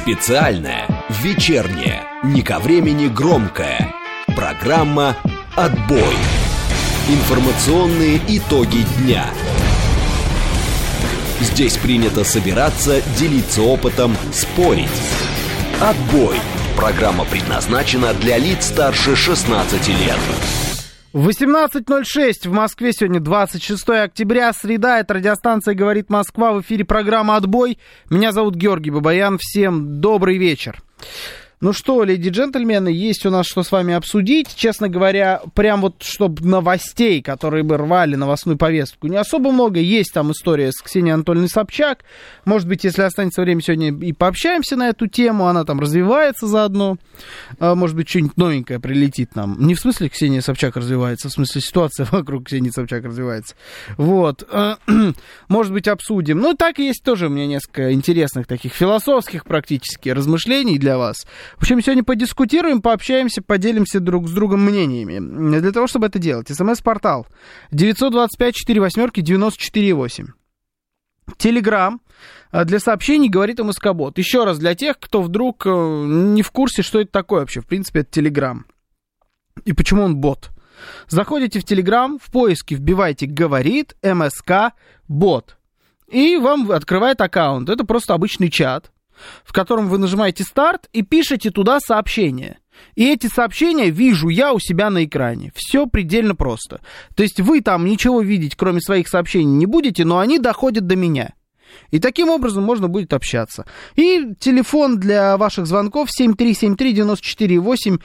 Специальная, вечерняя, не ко времени громкая. Программа «Отбой». Информационные итоги дня. Здесь принято собираться, делиться опытом, спорить. «Отбой». Программа предназначена для лиц старше 16 лет. 18:06 в Москве, сегодня 26 октября, среда, это радиостанция «Говорит Москва», в эфире программа «Отбой». Меня зовут Георгий Бабаян, всем добрый вечер. Ну что, леди и джентльмены, есть у нас что с вами обсудить. Честно говоря, прям вот, чтобы новостей, которые бы рвали новостную повестку, не особо много. Есть там история с Ксенией Анатольевной Собчак. Может быть, если останется время, сегодня и пообщаемся на эту тему. Она там развивается заодно. Может быть, что-нибудь новенькое прилетит нам. Не в смысле Ксения Собчак развивается, в смысле ситуация вокруг Ксении Собчак развивается. Вот. Может быть, обсудим. Ну, так и есть тоже у меня несколько интересных таких философских практически размышлений для вас. В общем, сегодня подискутируем, пообщаемся, поделимся друг с другом мнениями. Для того, чтобы это делать, СМС-портал 925-48-94-8. Телеграм для сообщений говорит МСК-бот. Еще раз, для тех, кто вдруг не в курсе, что это такое вообще. В принципе, это Телеграм. И почему он бот? Заходите в Телеграм, в поиске вбивайте «Говорит МСК-бот». И вам открывает аккаунт. Это просто обычный чат, в котором вы нажимаете «Старт» и пишете туда сообщения. И эти сообщения вижу я у себя на экране. Все предельно просто. То есть вы там ничего видеть, кроме своих сообщений, не будете, но они доходят до меня. И таким образом можно будет общаться. И телефон для ваших звонков 7373948,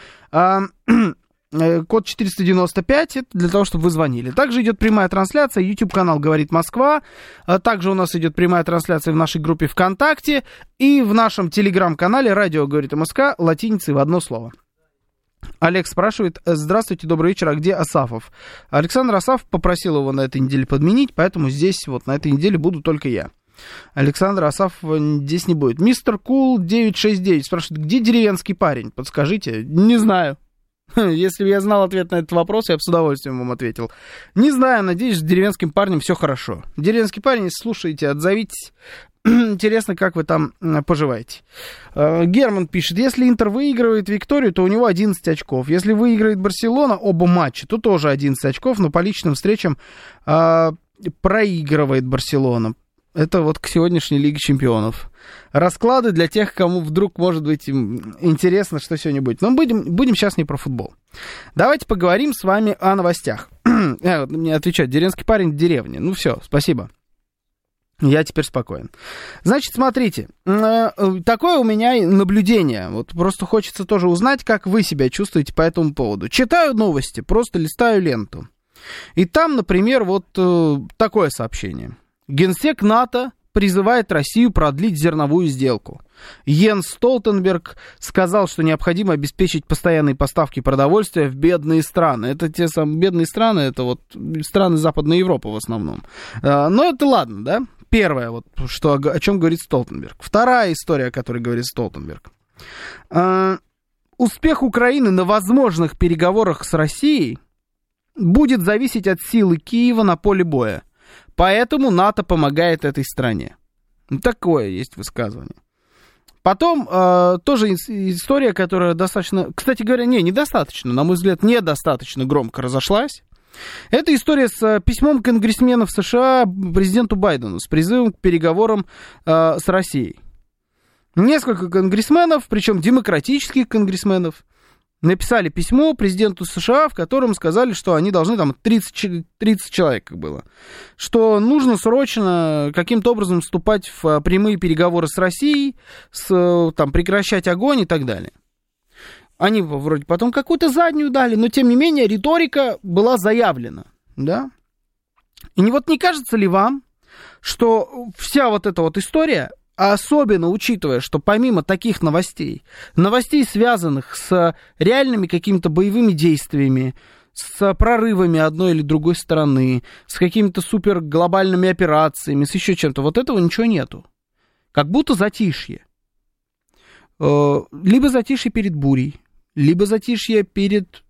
код 495, это для того, чтобы вы звонили. Также идет прямая трансляция, YouTube-канал «Говорит Москва». Также у нас идет прямая трансляция в нашей группе ВКонтакте и в нашем телеграм-канале «Радио говорит МСК» латиницей в одно слово. Олег спрашивает: здравствуйте, добрый вечер, а где Асафов? Александр Асафов попросил его на этой неделе подменить, поэтому здесь вот на этой неделе буду только я. Александра Асафова здесь не будет. Мистер Кул 969 спрашивает: где деревенский парень? Подскажите. Не знаю. Если бы я знал ответ на этот вопрос, я бы с удовольствием вам ответил. Не знаю, надеюсь, с деревенским парнем все хорошо. Деревенский парень, если слушаете, отзовитесь. Интересно, как вы там поживаете. Герман пишет: если Интер выигрывает Викторию, то у него 11 очков. Если выиграет Барселона оба матча, то тоже 11 очков, но по личным встречам проигрывает Барселона. Это вот к сегодняшней Лиге Чемпионов. Расклады для тех, кому вдруг, может быть, интересно, что сегодня будет. Но будем сейчас не про футбол. Давайте поговорим с вами о новостях. Мне отвечают: деревенский парень в деревне. Ну все, спасибо. Я теперь спокоен. Значит, смотрите, такое у меня наблюдение. Вот просто хочется тоже узнать, как вы себя чувствуете по этому поводу. Читаю новости, просто листаю ленту. И там, например, вот такое сообщение. Генсек НАТО призывает Россию продлить зерновую сделку. Йенс Столтенберг сказал, что необходимо обеспечить постоянные поставки продовольствия в бедные страны. Это те самые бедные страны, это вот страны Западной Европы в основном. Но это ладно, да? Первое, вот, что, о чем говорит Столтенберг. Вторая история, о которой говорит Столтенберг. Успех Украины на возможных переговорах с Россией будет зависеть от силы Киева на поле боя. Поэтому НАТО помогает этой стране. Такое есть высказывание. Потом тоже история, которая достаточно... Кстати говоря, недостаточно, на мой взгляд, недостаточно громко разошлась. Это история с письмом конгрессменов США президенту Байдену с призывом к переговорам с Россией. Несколько конгрессменов, причем демократических конгрессменов, написали письмо президенту США, в котором сказали, что они должны, там 30 человек как было, что нужно срочно каким-то образом вступать в прямые переговоры с Россией, там, прекращать огонь и так далее. Они вроде потом какую-то заднюю дали, но тем не менее риторика была заявлена, да? И не кажется ли вам, что вся вот эта вот история, особенно учитывая, что помимо таких новостей, связанных с реальными какими-то боевыми действиями, с прорывами одной или другой стороны, с какими-то суперглобальными операциями, с еще чем-то, вот этого ничего нету. Как будто затишье. Либо затишье перед бурей, либо затишье перед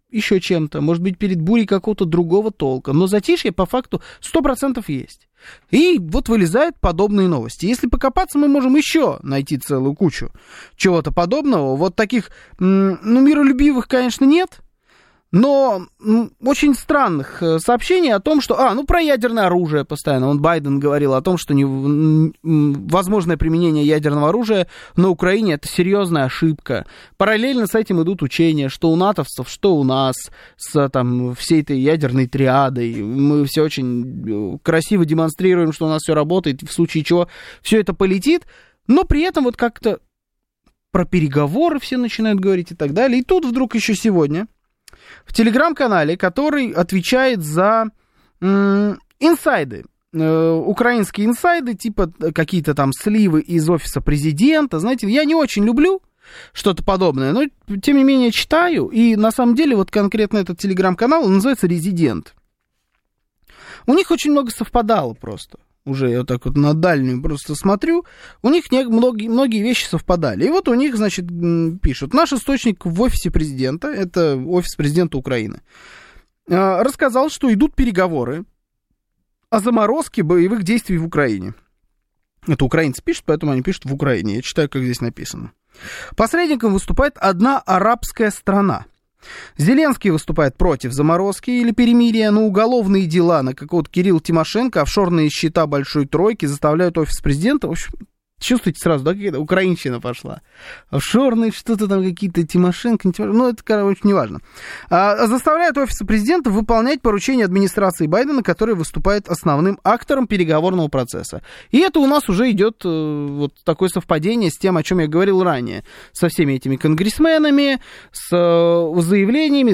еще чем-то, может быть, перед бурей какого-то другого толка, но затишье по факту 100% есть. И вот вылезают подобные новости. Если покопаться, мы можем еще найти целую кучу чего-то подобного. Вот таких, миролюбивых, конечно, нет, но очень странных сообщений о том, что... про ядерное оружие постоянно. Байден говорил о том, что возможное применение ядерного оружия на Украине — это серьезная ошибка. Параллельно с этим идут учения, что у натовцев, что у нас, с всей этой ядерной триадой. Мы все очень красиво демонстрируем, что у нас все работает, в случае чего все это полетит, но при этом вот как-то про переговоры все начинают говорить и так далее. И тут вдруг еще сегодня... в телеграм-канале, который отвечает за инсайды, украинские инсайды, типа какие-то там сливы из офиса президента. Знаете, я не очень люблю что-то подобное, но тем не менее читаю, и на самом деле вот конкретно этот телеграм-канал, он называется «Резидент». У них очень много совпадало просто. Уже я вот так вот на дальнюю просто смотрю, у них многие вещи совпадали. И вот у них, значит, пишут: наш источник в офисе президента, это офис президента Украины, рассказал, что идут переговоры о заморозке боевых действий в Украине. Это украинцы пишут, поэтому они пишут в Украине. Я читаю, как здесь написано. Посредником выступает одна арабская страна. Зеленский выступает против заморозки или перемирия, но уголовные дела на какого-то Кирилла Тимошенко, офшорные счета Большой Тройки заставляют офис президента... В общем, чувствуете сразу, да, какая-то украинщина пошла. Офшорные что-то там какие-то Тимошенко, это, короче, неважно. Заставляют офис президента выполнять поручения администрации Байдена, который выступает основным актором переговорного процесса. И это у нас уже идет вот такое совпадение с тем, о чем я говорил ранее. Со всеми этими конгрессменами, с заявлениями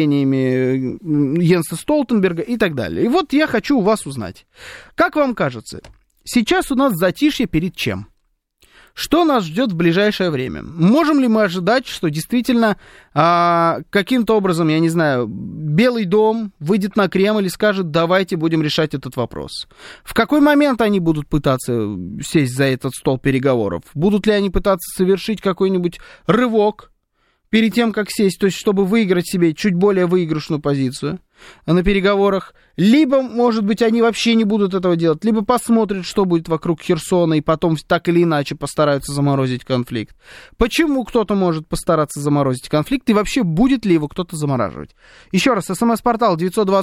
Йенса Столтенберга и так далее. И вот я хочу у вас узнать. Как вам кажется, сейчас у нас затишье перед чем? Что нас ждет в ближайшее время? Можем ли мы ожидать, что действительно каким-то образом, я не знаю, Белый дом выйдет на Кремль и скажет: давайте будем решать этот вопрос? В какой момент они будут пытаться сесть за этот стол переговоров? Будут ли они пытаться совершить какой-нибудь рывок перед тем, как сесть, то есть чтобы выиграть себе чуть более выигрышную позицию на переговорах? Либо, может быть, они вообще не будут этого делать, либо посмотрят, что будет вокруг Херсона, и потом так или иначе постараются заморозить конфликт. Почему кто-то может постараться заморозить конфликт, и вообще будет ли его кто-то замораживать? Еще раз, СМС-портал 925-48-94-8,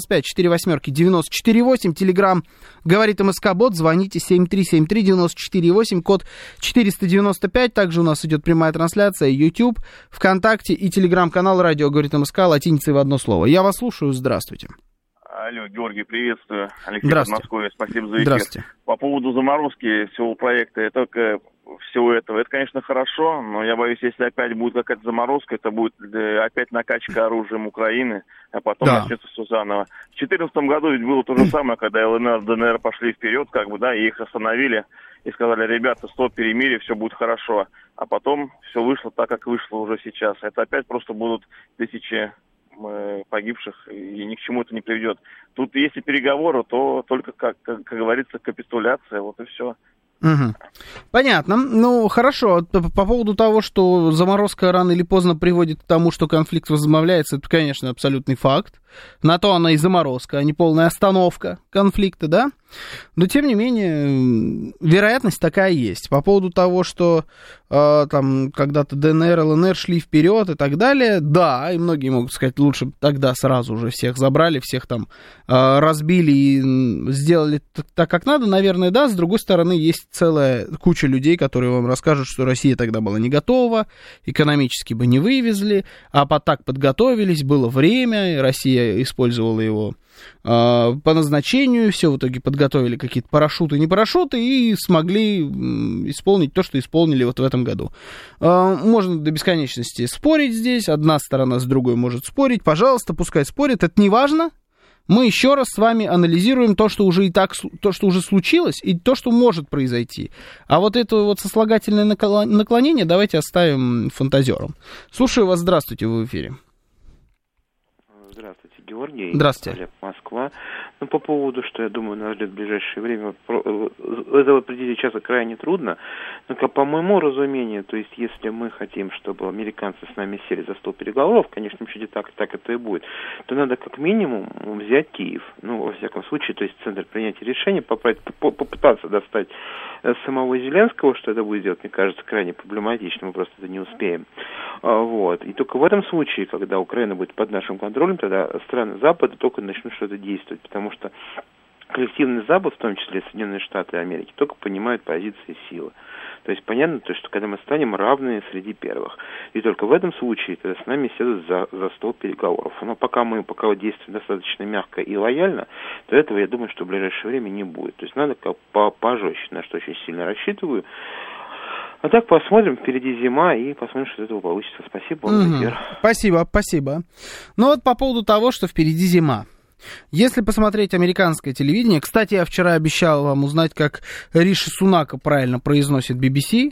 Телеграм говорит МСК-бот, звоните 7373-94-8, код 495, также у нас идет прямая трансляция, YouTube, ВКонтакте и Телеграм-канал «Радио говорит МСК» латиницей в одно слово. Я вас слушаю, здравствуйте. Алло, Георгий, приветствую. Алексей Подмосковье, спасибо за эфир. Здравствуйте. По поводу заморозки всего проекта, всего этого, это, конечно, хорошо, но я боюсь, если опять будет какая-то заморозка, это будет опять накачка оружием Украины, а потом начнется все заново. В 2014 году ведь было то же самое, когда ЛНР, ДНР пошли вперед, и их остановили, и сказали: ребята, стоп, перемирие, все будет хорошо. А потом все вышло так, как вышло уже сейчас. Это опять просто будут тысячи погибших, и ни к чему это не приведет. Тут, если переговоры, то только, как говорится, капитуляция, вот и все. Угу. Понятно. Ну, хорошо. По поводу того, что заморозка рано или поздно приводит к тому, что конфликт возобновляется, это, конечно, абсолютный факт. На то она и заморозка, а не полная остановка конфликта, да? Но, тем не менее, вероятность такая есть. По поводу того, что там когда-то ДНР, ЛНР шли вперед и так далее, да, и многие могут сказать: лучше тогда сразу же всех забрали, всех там разбили и сделали так, как надо, наверное, да. С другой стороны, есть целая куча людей, которые вам расскажут, что Россия тогда была не готова, экономически бы не вывезли, а так подготовились, было время, и Россия использовала его по назначению, все в итоге подготовили какие-то парашюты, не парашюты, и смогли исполнить то, что исполнили вот в этом году. Можно до бесконечности спорить здесь, одна сторона с другой может спорить, пожалуйста, пускай спорит, это не важно. Мы еще раз с вами анализируем то, что уже то, что уже случилось, и то, что может произойти. А вот это вот сослагательное наклонение давайте оставим фантазерам. Слушаю вас, здравствуйте, вы в эфире. Здравствуйте, Георгий. Здравствуйте. Олег, Москва. Но по поводу, что я думаю, нас ждет в ближайшее время, это определить сейчас крайне трудно. Но, по моему разумению, то есть, если мы хотим, чтобы американцы с нами сели за стол переговоров, конечно, чуть так это и будет, то надо как минимум взять Киев. Ну, во всяком случае, то есть центр принятия решений, попытаться достать самого Зеленского, что это будет делать, мне кажется, крайне проблематично, мы просто это не успеем. Вот. И только в этом случае, когда Украина будет под нашим контролем, тогда страны Запада только начнут что-то действовать, потому что коллективный Запад, в том числе Соединенные Штаты Америки, только понимают позиции силы. То есть понятно, что когда мы станем равны среди первых. И только в этом случае тогда с нами сядут за стол переговоров. Но пока действуем достаточно мягко и лояльно, то этого, я думаю, что в ближайшее время не будет. То есть надо пожестче, на что очень сильно рассчитываю. А так посмотрим, впереди зима, и посмотрим, что из этого получится. Спасибо вам за эфир. Спасибо. Ну вот по поводу того, что впереди зима. Если посмотреть американское телевидение... Кстати, я вчера обещал вам узнать, как Риши Сунака правильно произносит BBC.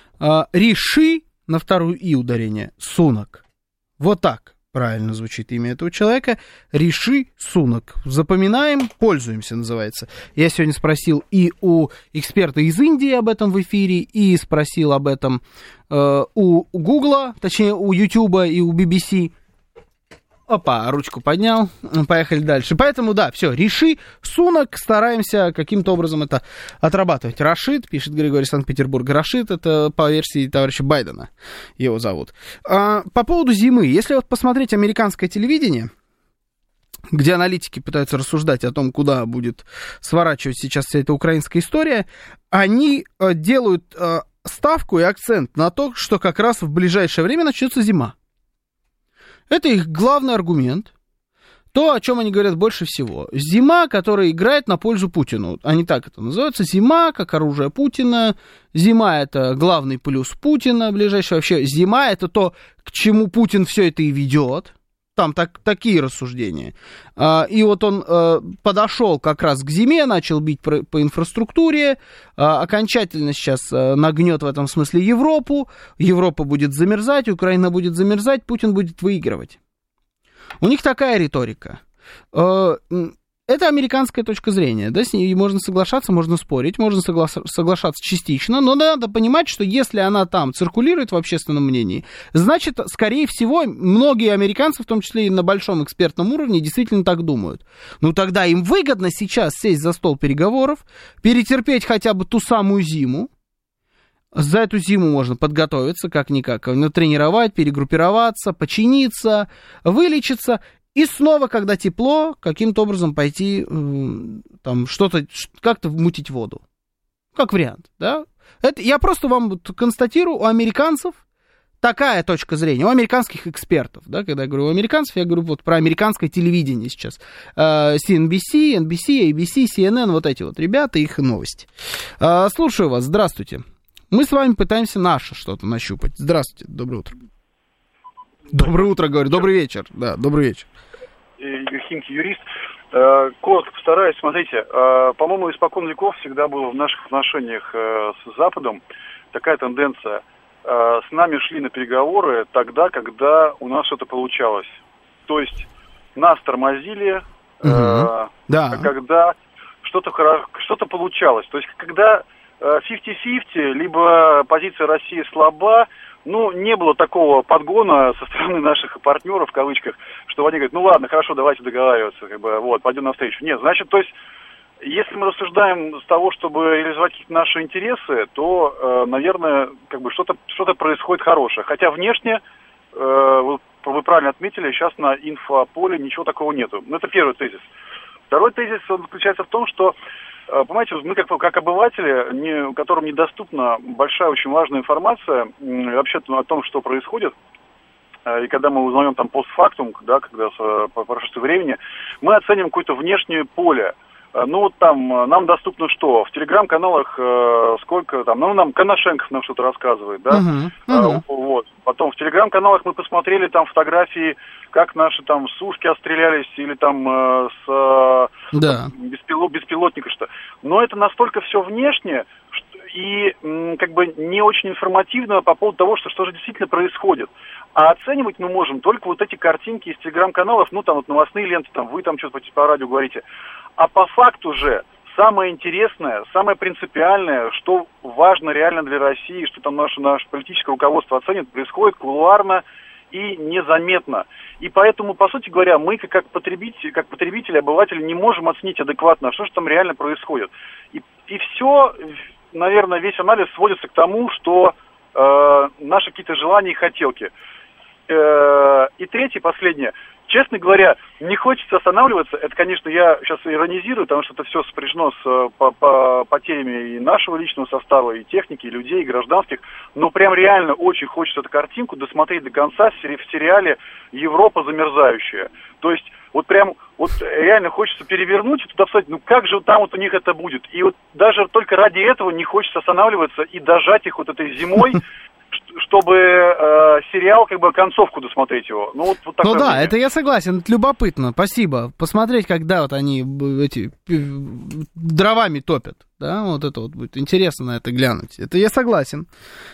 Риши, на вторую «и» ударение, Сунак. Вот так правильно звучит имя этого человека. Риши Сунак. Запоминаем, пользуемся, называется. Я сегодня спросил и у эксперта из Индии об этом в эфире, и спросил об этом у Гугла, точнее, у Ютуба и у BBC. Опа, ручку поднял, поехали дальше. Поэтому, да, все, Риши Сунак, стараемся каким-то образом это отрабатывать. Рашид, пишет Григорий Санкт-Петербург. Рашид, это по версии товарища Байдена, его зовут. По поводу зимы, если вот посмотреть американское телевидение, где аналитики пытаются рассуждать о том, куда будет сворачивать сейчас вся эта украинская история, они делают ставку и акцент на то, что как раз в ближайшее время начнется зима. Это их главный аргумент. То, о чем они говорят больше всего. Зима, которая играет на пользу Путину. Они так это называются. Зима, как оружие Путина. Зима — это главный плюс Путина ближайший. Вообще, зима — это то, к чему Путин все это и ведет. Там такие рассуждения. И вот он подошел как раз к зиме, начал бить по инфраструктуре, окончательно сейчас нагнет в этом смысле Европу. Европа будет замерзать, Украина будет замерзать, Путин будет выигрывать. У них такая риторика. Это американская точка зрения, да, с ней можно соглашаться, можно спорить, можно соглашаться частично, но надо понимать, что если она там циркулирует в общественном мнении, значит, скорее всего, многие американцы, в том числе и на большом экспертном уровне, действительно так думают. Ну, тогда им выгодно сейчас сесть за стол переговоров, перетерпеть хотя бы ту самую зиму. За эту зиму можно подготовиться, как-никак, натренировать, перегруппироваться, починиться, вылечиться. И снова, когда тепло, каким-то образом пойти там что-то, как-то мутить воду. Как вариант, да? Это я просто вам констатирую, у американцев такая точка зрения, у американских экспертов, да, когда я говорю у американцев, я говорю вот про американское телевидение сейчас. CNBC, NBC, ABC, CNN, вот эти вот ребята, их новости. Слушаю вас, здравствуйте. Мы с вами пытаемся наше что-то нащупать. Здравствуйте, доброе утро. Доброе утро, говорю, добрый вечер. Да, добрый вечер. Химки, юрист. Коротко постараюсь. Смотрите, по-моему, испокон веков всегда было в наших отношениях с Западом такая тенденция. С нами шли на переговоры тогда, когда у нас что-то получалось. То есть нас тормозили, когда что-то получалось. То есть когда 50-50, либо позиция России слаба, ну, не было такого подгона со стороны наших партнеров, в кавычках, что они говорят, ну ладно, хорошо, давайте договариваться, как бы, вот, пойдем навстречу. Нет, значит, то есть, если мы рассуждаем с того, чтобы реализовать какие-то наши интересы, то, наверное, как бы что-то происходит хорошее. Хотя внешне, вы правильно отметили, сейчас на инфополе ничего такого нету. Ну, это первый тезис. Второй тезис, он заключается в том, что понимаете, мы как обыватели, которым недоступна большая, очень важная информация вообще о том, что происходит, и когда мы узнаем там постфактум, да, когда по прошествии времени, мы оценим какое-то внешнее поле. Ну вот там нам доступно что? В телеграм-каналах сколько там, ну нам Коношенков нам что-то рассказывает, да? Вот. Потом в телеграм-каналах мы посмотрели там фотографии, как наши там сушки отстрелялись или там с беспилотника что. Но это настолько все внешне, и как бы не очень информативно по поводу того, что же действительно происходит. А оценивать мы можем только вот эти картинки из телеграм-каналов, ну, там вот новостные ленты, там вы там что-то по радио говорите. А по факту же самое интересное, самое принципиальное, что важно реально для России, что там наше политическое руководство оценит, происходит кулуарно и незаметно. И поэтому, по сути говоря, мы как потребители, обыватели не можем оценить адекватно, что же там реально происходит. И все, наверное, весь анализ сводится к тому, что наши какие-то желания и хотелки. И третье, последнее. Честно говоря, не хочется останавливаться. Это, конечно, я сейчас иронизирую, потому что это все сопряжено с потерями и нашего личного состава, и техники, и людей, и гражданских. Но прям реально очень хочется эту картинку досмотреть до конца в сериале «Европа замерзающая». То есть вот прям вот реально хочется перевернуть и туда встать, ну как же там вот у них это будет. И вот даже только ради этого не хочется останавливаться и дожать их вот этой зимой, чтобы сериал, как бы, концовку досмотреть его. Ну, вот такое да, мнение. это я согласен, это любопытно, спасибо. Посмотреть, когда вот они эти дровами топят, да, вот это вот будет интересно на это глянуть. Это я согласен.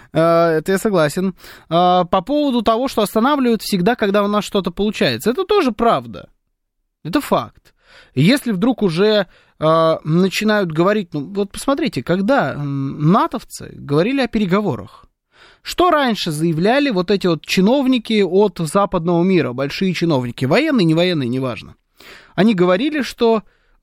По поводу того, что останавливают всегда, когда у нас что-то получается, это тоже правда. Это факт. Если вдруг уже начинают говорить, ну, вот посмотрите, когда натовцы говорили о переговорах, что раньше заявляли вот эти вот чиновники от западного мира, большие чиновники, военные, не военные, неважно. Они говорили, что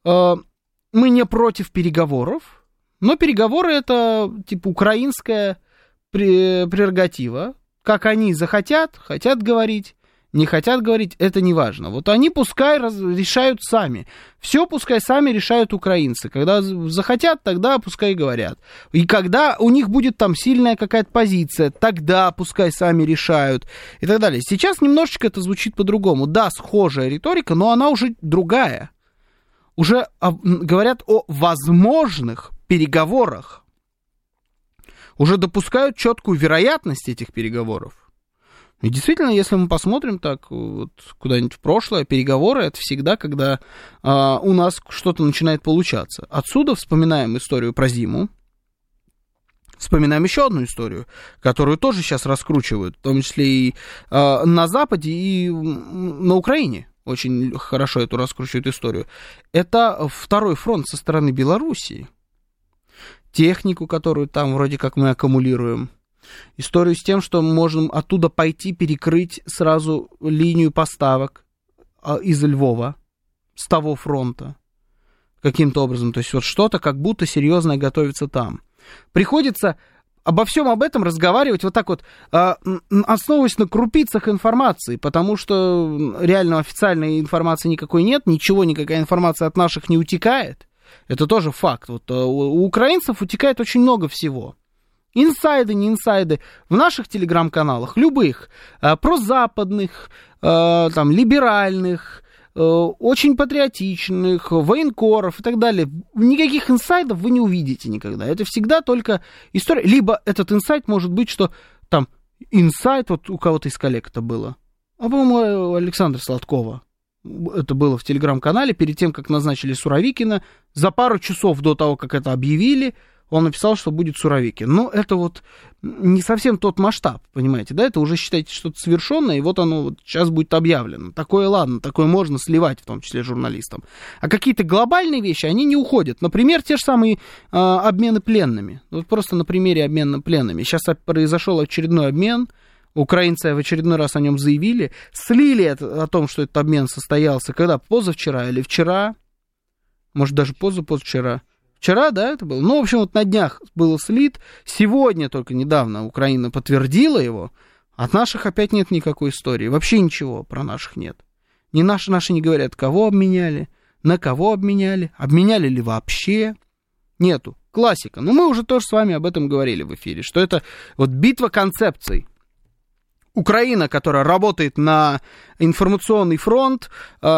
мы не против переговоров, но переговоры это типа украинская прерогатива. Как они захотят, хотят говорить, не хотят говорить, это не важно. Вот они пускай решают сами. Все пускай сами решают украинцы. Когда захотят, тогда пускай говорят. И когда у них будет там сильная какая-то позиция, тогда пускай сами решают. И так далее. Сейчас немножечко это звучит по-другому. Да, схожая риторика, но она уже другая. Уже говорят о возможных переговорах. Уже допускают четкую вероятность этих переговоров. И действительно, если мы посмотрим так вот куда-нибудь в прошлое, переговоры — это всегда, когда у нас что-то начинает получаться. Отсюда вспоминаем историю про зиму, вспоминаем еще одну историю, которую тоже сейчас раскручивают, в том числе и на Западе, и на Украине. Очень хорошо эту раскручивают историю. Это второй фронт со стороны Белоруссии. Технику, которую там вроде как мы аккумулируем. Историю с тем, что мы можем оттуда пойти перекрыть сразу линию поставок из Львова, с того фронта, каким-то образом. То есть вот что-то как будто серьезное готовится там. Приходится обо всем об этом разговаривать вот так вот, основываясь на крупицах информации, потому что реально официальной информации никакой нет, никакая информация от наших не утекает. Это тоже факт. Вот у украинцев утекает очень много всего. Инсайды, не инсайды, в наших телеграм-каналах, любых, прозападных, там, либеральных, очень патриотичных, военкоров и так далее. Никаких инсайдов вы не увидите никогда. Это всегда только история. Либо этот инсайд может быть, что там инсайд, вот у кого-то из коллег это было, по-моему, у Александра Сладкова. Это было в телеграм-канале, перед тем, как назначили Суровикина, за пару часов до того, как это объявили, он написал, что будет Суровикин. Но это вот не совсем тот масштаб, понимаете, да? Это уже, считайте, что-то совершенное, и вот оно вот сейчас будет объявлено. Такое, ладно, такое можно сливать, в том числе журналистам. А какие-то глобальные вещи, они не уходят. Например, те же самые обмены пленными. Вот просто на примере обмена пленными. Сейчас произошел очередной обмен. Украинцы в очередной раз о нем заявили. Слили о том, что этот обмен состоялся, когда? Позавчера или вчера? Может, даже позавчера. Вчера, да, это было? Ну, в общем, вот на днях был слит. Сегодня только недавно Украина подтвердила его. От наших опять нет никакой истории. Вообще ничего про наших нет. Наши не говорят, кого обменяли, на кого обменяли, обменяли ли вообще. Нету. Классика. Но мы уже тоже с вами об этом говорили в эфире, что это вот битва концепций. Украина, которая работает на информационный фронт,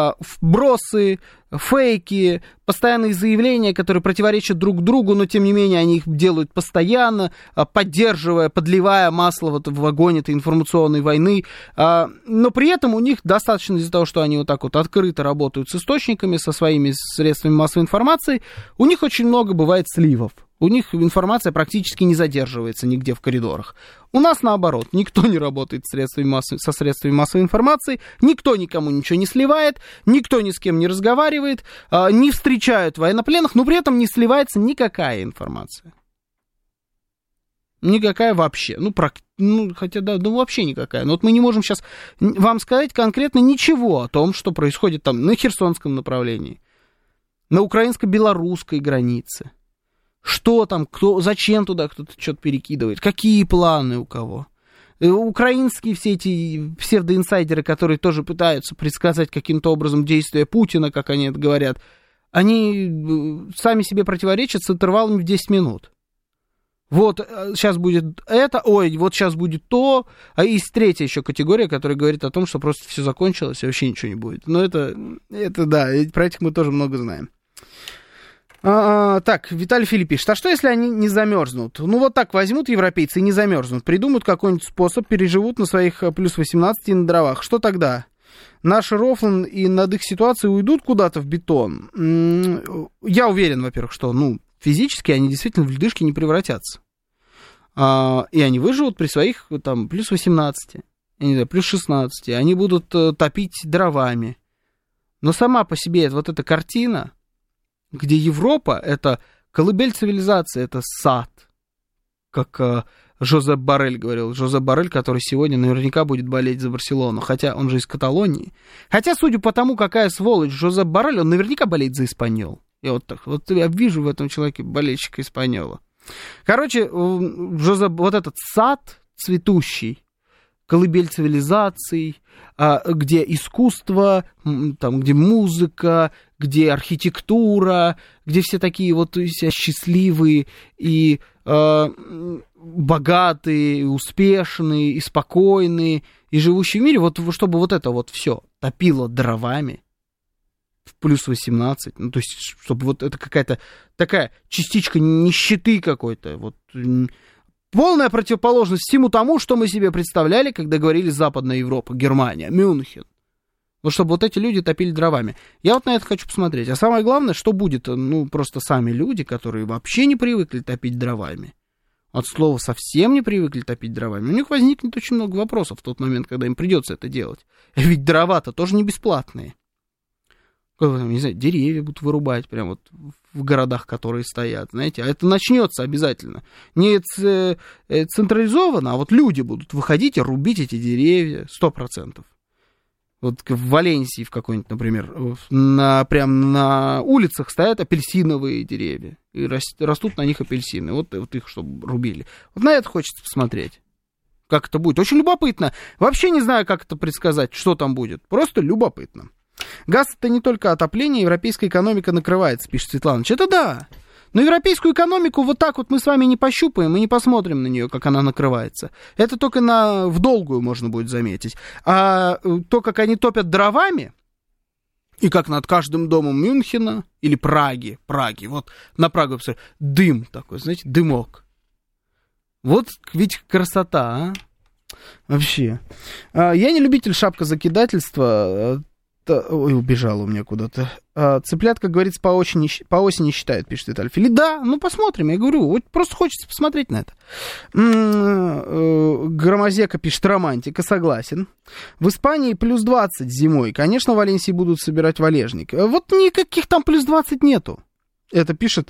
вбросы, фейки, постоянные заявления, которые противоречат друг другу, но тем не менее они их делают постоянно, поддерживая, подливая масло вот в огонь этой информационной войны. Но при этом у них достаточно из-за того, что они вот так вот открыто работают с источниками, со своими средствами массовой информации, у них очень много бывает сливов. У них информация практически не задерживается нигде в коридорах. У нас наоборот, никто не работает со средствами массовой информации, никто никому ничего не сливает, никто ни с кем не разговаривает, не встречают военнопленных, но при этом не сливается никакая информация. Никакая вообще. Хотя да, вообще никакая. Но вот мы не можем сейчас вам сказать конкретно ничего о том, что происходит там на Херсонском направлении, на украинско-белорусской границе. Что там, зачем туда кто-то что-то перекидывает, какие планы у кого. Украинские все эти псевдоинсайдеры, которые тоже пытаются предсказать каким-то образом действия Путина, как они это говорят, они сами себе противоречат с интервалами в 10 минут. Вот сейчас будет это, вот сейчас будет то, а есть третья еще категория, которая говорит о том, что просто все закончилось и вообще ничего не будет. Но это да, про этих мы тоже много знаем. Так, Виталий Филипп пишет, а что если они не замерзнут? Ну вот так возьмут европейцы и не замерзнут, придумают какой-нибудь способ, переживут на своих плюс 18 и на дровах. Что тогда? Наши рофлы и над их ситуацией уйдут куда-то в бетон? Я уверен, во-первых, что, физически они действительно в ледышки не превратятся. И они выживут при своих, там, плюс 18, я не знаю, плюс 16. Они будут топить дровами. Но сама по себе вот эта картина, где Европа — это колыбель цивилизации, это сад, как Жозеп Боррель говорил. Жозеп Боррель, который сегодня наверняка будет болеть за Барселону, хотя он же из Каталонии. Хотя, судя по тому, какая сволочь Жозеп Боррель, он наверняка болеет за Испаньол. Я я вижу в этом человеке болельщика Испаньола. Короче, вот этот сад цветущий, колыбель цивилизаций, где искусство, там, где музыка, где архитектура, где все такие вот счастливые и богатые, и успешные, и спокойные, и живущие в мире, вот чтобы вот это вот все топило дровами в плюс 18, то есть чтобы вот это какая-то такая частичка нищеты какой-то, вот полная противоположность всему тому, что мы себе представляли, когда говорили Западная Европа, Германия, Мюнхен. Вот чтобы вот эти люди топили дровами. Я вот на это хочу посмотреть. А самое главное, что будет, просто сами люди, которые вообще не привыкли топить дровами, от слова совсем не привыкли топить дровами, у них возникнет очень много вопросов в тот момент, когда им придется это делать. Ведь дрова-то тоже не бесплатные. Не знаю, деревья будут вырубать прямо вот в городах, которые стоят, знаете, а это начнется обязательно. Не централизованно, а вот люди будут выходить и рубить эти деревья 100%. Вот в Валенсии в какой-нибудь, например, прямо на улицах стоят апельсиновые деревья, и растут на них апельсины, вот их чтобы рубили. Вот на это хочется посмотреть, как это будет. Очень любопытно. Вообще не знаю, как это предсказать, что там будет, просто любопытно. Газ — это не только отопление, европейская экономика накрывается, пишет Светлана. Это да, но европейскую экономику вот так вот мы с вами не пощупаем и не посмотрим на нее, как она накрывается. Это только в долгую можно будет заметить. А то, как они топят дровами, и как над каждым домом Мюнхена или Праги, вот на Прагу, дым такой, знаете, дымок. Вот ведь красота, а? Вообще. Я не любитель шапкозакидательства. Ой, убежала у меня куда-то. Цыплят, как говорится, по осени считают, пишет Виталий Филипп. Да, посмотрим, я говорю, вот просто хочется посмотреть на это. Громозека пишет, романтика, согласен. В Испании плюс 20 зимой. Конечно, в Валенсии будут собирать валежник. Вот никаких там плюс 20 нету. Это пишет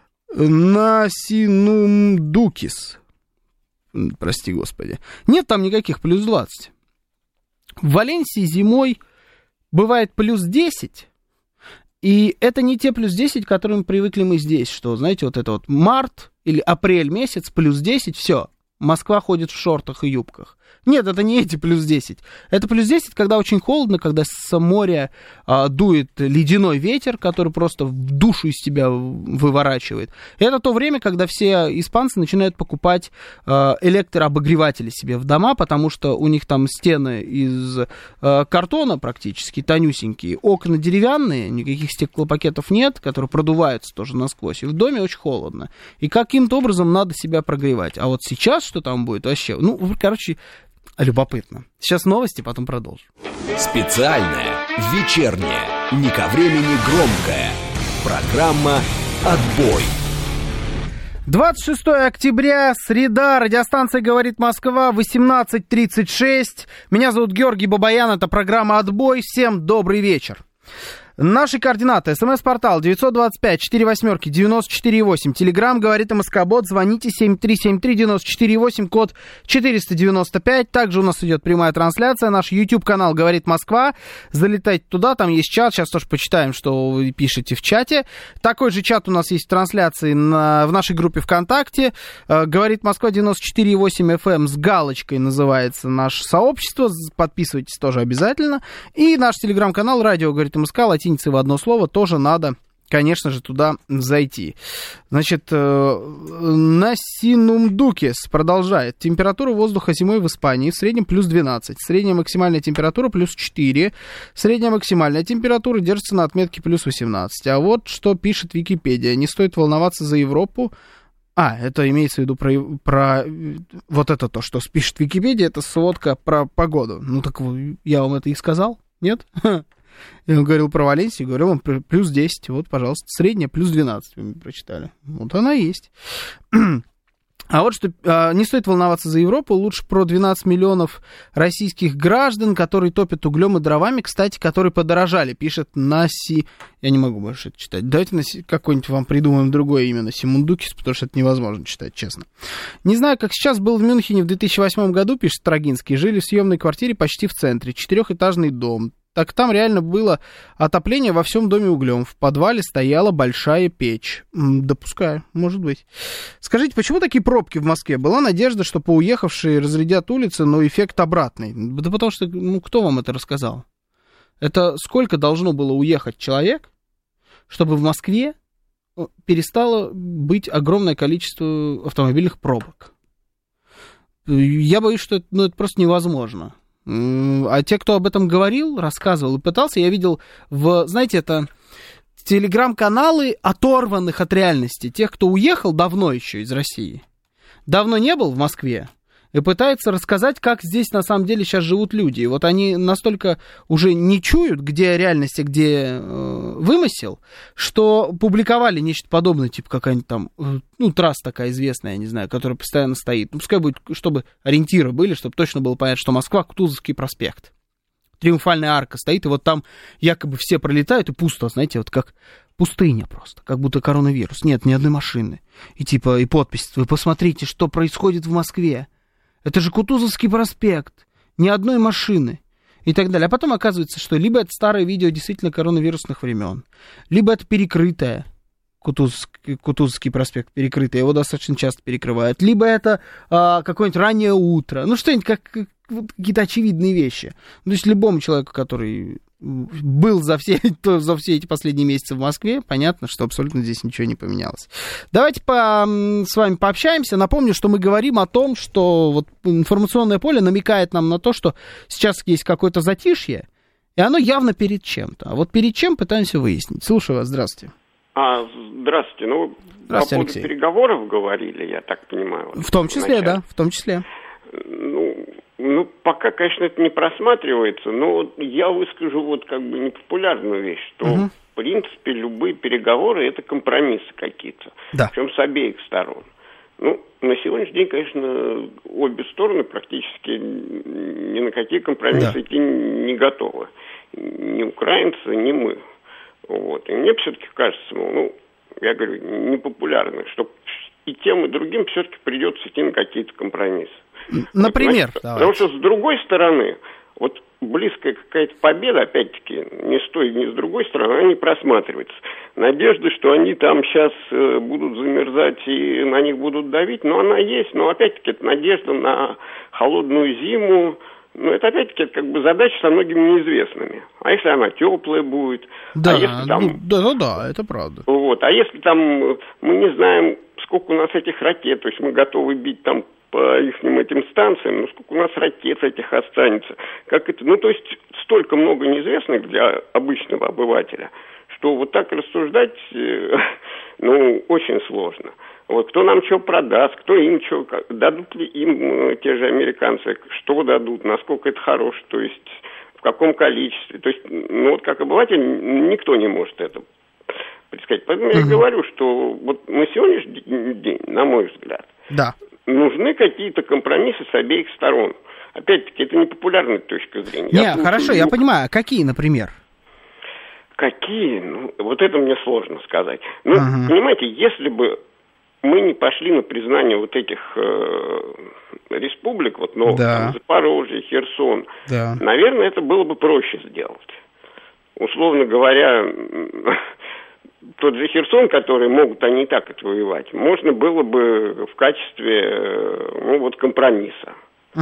Насинумдукис. Прости, господи. Нет там никаких плюс 20. В Валенсии зимой бывает плюс 10, и это не те плюс 10, к которым привыкли мы здесь, что, знаете, вот это вот март или апрель месяц, плюс 10, все, Москва ходит в шортах и юбках. Нет, это не эти плюс 10. Это плюс 10, когда очень холодно, когда с моря дует ледяной ветер, который просто в душу из тебя выворачивает. И это то время, когда все испанцы начинают покупать электрообогреватели себе в дома, потому что у них там стены из картона практически, тонюсенькие, окна деревянные, никаких стеклопакетов нет, которые продуваются тоже насквозь. И в доме очень холодно. И каким-то образом надо себя прогревать. А вот сейчас что там будет вообще? Любопытно. Сейчас новости, потом продолжим. Специальная, вечерняя, не ко времени громкая. Программа «Отбой». 26 октября, среда, радиостанция «Говорит Москва», 18:36. Меня зовут Георгий Бабаян, это программа «Отбой». Всем добрый вечер. Наши координаты. СМС-портал 925-48-94-8. Телеграм «Говорит МСК-бот». Звоните 7373-94-8, код 495. Также у нас идет прямая трансляция. Наш YouTube-канал «Говорит Москва». Залетайте туда, там есть чат. Сейчас тоже почитаем, что вы пишете в чате. Такой же чат у нас есть в трансляции в нашей группе ВКонтакте. «Говорит Москва» 94,8 FM с галочкой называется наше сообщество. Подписывайтесь тоже обязательно. И наш телеграм-канал «Радио Говорит МСК», латиницей в одно слово, тоже надо, конечно же, туда зайти. Значит, Насинумдукис продолжает. Температура воздуха зимой в Испании в среднем плюс 12. Средняя максимальная температура плюс 4. Средняя максимальная температура держится на отметке плюс 18. А вот что пишет Википедия. Не стоит волноваться за Европу. Это имеется в виду про вот это то, что пишет Википедия, это сводка про погоду. Ну так я вам это и сказал, нет? Я говорил про Валенсию, говорил вам плюс 10. Вот, пожалуйста, средняя плюс 12 вы мне прочитали. Вот она есть. А вот что, не стоит волноваться за Европу, лучше про 12 миллионов российских граждан, которые топят углем и дровами, кстати, которые подорожали, пишет Наси... Я не могу больше это читать. Давайте какое-нибудь вам придумаем другое имя, Насимундукис, потому что это невозможно читать, честно. Не знаю, как сейчас, был в Мюнхене в 2008 году, пишет Строгинский, жили в съемной квартире почти в центре, 4-этажный дом. Так там реально было отопление во всем доме углем. В подвале стояла большая печь. Допускаю, может быть. Скажите, почему такие пробки в Москве? Была надежда, что поуехавшие разрядят улицы, но эффект обратный. Да потому что, кто вам это рассказал? Это сколько должно было уехать человек, чтобы в Москве перестало быть огромное количество автомобильных пробок? Я боюсь, что это просто невозможно. А те, кто об этом говорил, рассказывал и пытался, я видел знаете, это телеграм-каналы оторванных от реальности. Тех, кто уехал давно еще из России, давно не был в Москве, и пытается рассказать, как здесь на самом деле сейчас живут люди. И вот они настолько уже не чуют, где реальность, а где вымысел, что публиковали нечто подобное, типа какая-нибудь там, трасса такая известная, я не знаю, которая постоянно стоит. Пускай будет, чтобы ориентиры были, чтобы точно было понятно, что Москва, Кутузовский проспект. Триумфальная арка стоит, и вот там якобы все пролетают, и пусто, знаете, вот как пустыня просто, как будто коронавирус. Нет ни одной машины. И и подпись, вы посмотрите, что происходит в Москве. Это же Кутузовский проспект, ни одной машины и так далее. А потом оказывается, что либо это старое видео действительно коронавирусных времен, либо это перекрытое, Кутузовский проспект перекрытый, его достаточно часто перекрывают, либо это какое-нибудь раннее утро, что-нибудь какие-то очевидные вещи. То есть любому человеку, который был за все эти последние месяцы в Москве, понятно, что абсолютно здесь ничего не поменялось. Давайте с вами пообщаемся. Напомню, что мы говорим о том, что вот информационное поле намекает нам на то, что сейчас есть какое-то затишье, и оно явно перед чем-то. А вот перед чем пытаемся выяснить. Слушаю вас, здравствуйте. Здравствуйте. Здравствуйте, по поводу Алексей. Переговоров говорили, я так понимаю. В том числе, да, в том числе. Пока, конечно, это не просматривается, но я выскажу непопулярную вещь, что, в принципе, любые переговоры – это компромиссы какие-то, да. Причем с обеих сторон. На сегодняшний день, конечно, обе стороны практически ни на какие компромиссы идти не готовы. Ни украинцы, ни мы. И мне все-таки кажется, я говорю, непопулярно, что и тем, и другим все-таки придется идти на какие-то компромиссы. Например, потому что с другой стороны, близкая какая-то победа, опять-таки, ни с той, ни с другой стороны, она не просматривается. Надежда, что они там сейчас будут замерзать и на них будут давить, она есть, но опять-таки это надежда на холодную зиму. Это опять-таки задача со многими неизвестными. А если она теплая будет? Да, если там... да, это правда. А если там мы не знаем, сколько у нас этих ракет, то есть мы готовы бить там по их этим станциям, сколько у нас ракет этих останется, как это, то есть столько много неизвестных для обычного обывателя, что вот так рассуждать, очень сложно. Кто нам что продаст, кто им что, дадут ли им те же американцы, что дадут, насколько это хорошо, то есть в каком количестве. То есть, как обыватель никто не может это предсказать. Поэтому я говорю, что вот на сегодняшний день, на мой взгляд, нужны какие-то компромиссы с обеих сторон. Опять-таки, это не популярная точка зрения. Хорошо, я понимаю. Какие, например? Какие? Ну, вот это мне сложно сказать. Ну, понимаете, если бы мы не пошли на признание вот этих республик, вот новых, там, Запорожье, Херсон, наверное, это было бы проще сделать. Условно говоря, тот же Херсон, который могут они и так отвоевать, можно было бы в качестве, компромисса.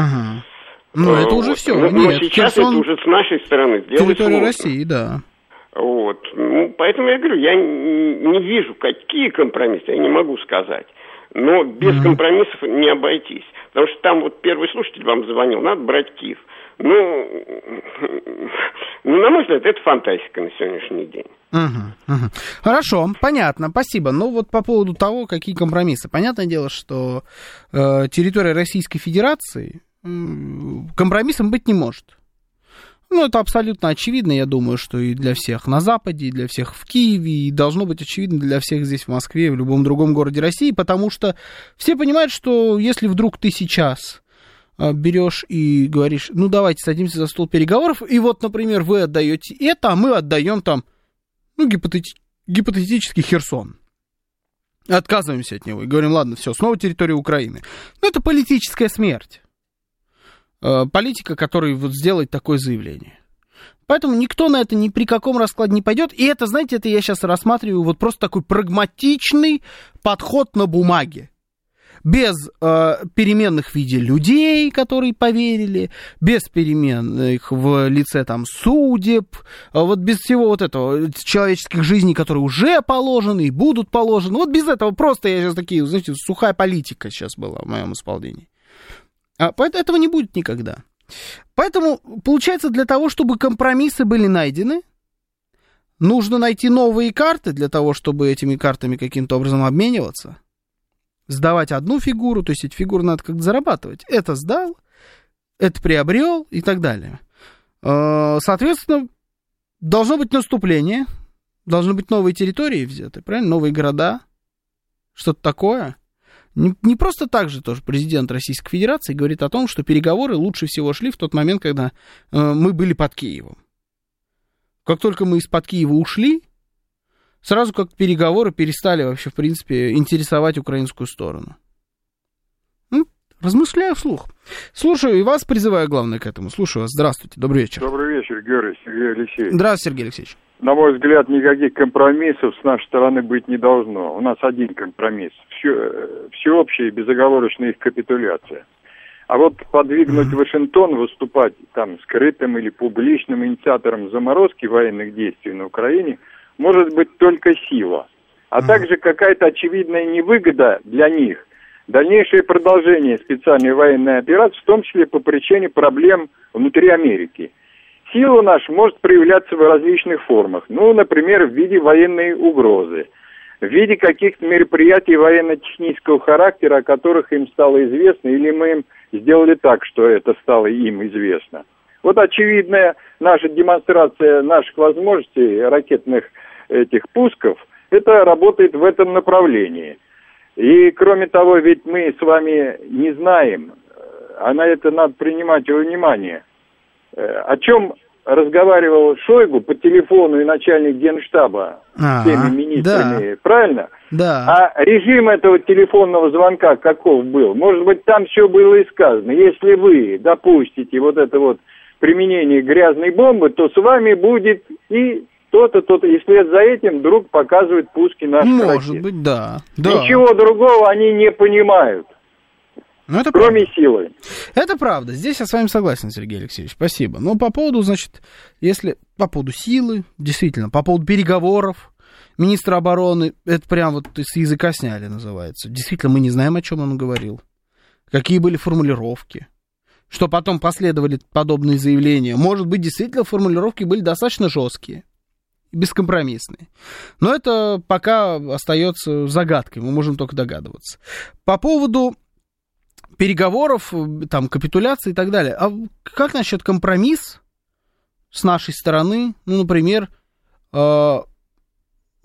Ну, это уже все. Но сейчас Херсон... это уже с нашей стороны сделать территория России, да. Вот. Ну, поэтому я говорю, я не вижу, какие компромиссы, я не могу сказать. Но без компромиссов не обойтись. Потому что там вот первый слушатель вам звонил, надо брать Киев. Ну, на мой взгляд, это фантастика на сегодняшний день. Хорошо, понятно, спасибо. Ну, вот по поводу того, какие компромиссы. Понятное дело, что территория Российской Федерации компромиссом быть не может. Ну, это абсолютно очевидно, я думаю, что и для всех на Западе, и для всех в Киеве, и должно быть очевидно для всех здесь в Москве, и в любом другом городе России, потому что все понимают, что если вдруг ты сейчас берешь и говоришь, ну, давайте садимся за стол переговоров, и вот, например, вы отдаете это, а мы отдаем там, ну, гипотетически Херсон. Отказываемся от него и говорим, ладно, все, снова территория Украины. Ну, это политическая смерть. Политика, который вот сделает такое заявление. Поэтому никто на это ни при каком раскладе не пойдет. И это, знаете, это я сейчас рассматриваю вот просто такой прагматичный подход на бумаге. Без переменных в виде людей, которые поверили, без переменных в лице там судеб, вот без всего вот этого, человеческих жизней, которые уже положены и будут положены. Вот без этого просто я сейчас такие, знаете, сухая политика сейчас была в моем исполнении. Поэтому этого не будет никогда. Поэтому, получается, для того, чтобы компромиссы были найдены, нужно найти новые карты для того, чтобы этими картами каким-то образом обмениваться. Сдавать одну фигуру, то есть эти фигуры надо как-то зарабатывать. Это сдал, это приобрел и так далее. Соответственно, должно быть наступление, должны быть новые территории взяты, правильно? Новые города, что-то такое. Не просто так же тоже президент Российской Федерации говорит о том, что переговоры лучше всего шли в тот момент, когда мы были под Киевом. Как только мы из-под Киева ушли, сразу как переговоры перестали вообще, в принципе, интересовать украинскую сторону. Размышляю вслух. Слушаю и вас, призываю, главное, к этому. Слушаю вас. Здравствуйте, добрый вечер. Добрый вечер, Сергей Алексеевич. Здравствуйте, Сергей Алексеевич. На мой взгляд, никаких компромиссов с нашей стороны быть не должно. У нас один компромисс. Всеобщая и безоговорочная их капитуляция. А вот подвигнуть Вашингтон выступать там скрытым или публичным инициатором заморозки военных действий на Украине может быть только сила. А также какая-то очевидная невыгода для них. Дальнейшее продолжение специальной военной операции, в том числе по причине проблем внутри Америки. Сила наша может проявляться в различных формах. Ну, например, в виде военной угрозы, в виде каких-то мероприятий военно-технического характера, о которых им стало известно, или мы им сделали так, что это стало им известно. Вот очевидная наша демонстрация наших возможностей ракетных этих пусков, это работает в этом направлении. И, кроме того, ведь мы с вами не знаем, а на это надо принимать во внимание, о чем разговаривал Шойгу по телефону и начальник Генштаба с теми министрами, правильно? Да. А режим этого телефонного звонка каков был? Может быть, там все было и сказано. Если вы допустите вот это вот применение грязной бомбы, то с вами будет и то-то, то-то. И вслед за этим вдруг показывают пуски наших ракет. Может быть, да. Ничего другого они не понимают. Ну, это кроме силы. Это правда. Здесь я с вами согласен, Сергей Алексеевич. Спасибо. Но по поводу, значит, если по поводу силы, действительно, по поводу переговоров министра обороны, это прям вот с языка сняли, называется. Действительно, мы не знаем, о чем он говорил. Какие были формулировки. Что потом последовали подобные заявления. Может быть, действительно, формулировки были достаточно жесткие. Бескомпромиссные. Но это пока остается загадкой. Мы можем только догадываться. По поводу переговоров, там, капитуляции и так далее. А как насчет компромисс с нашей стороны? Ну, например,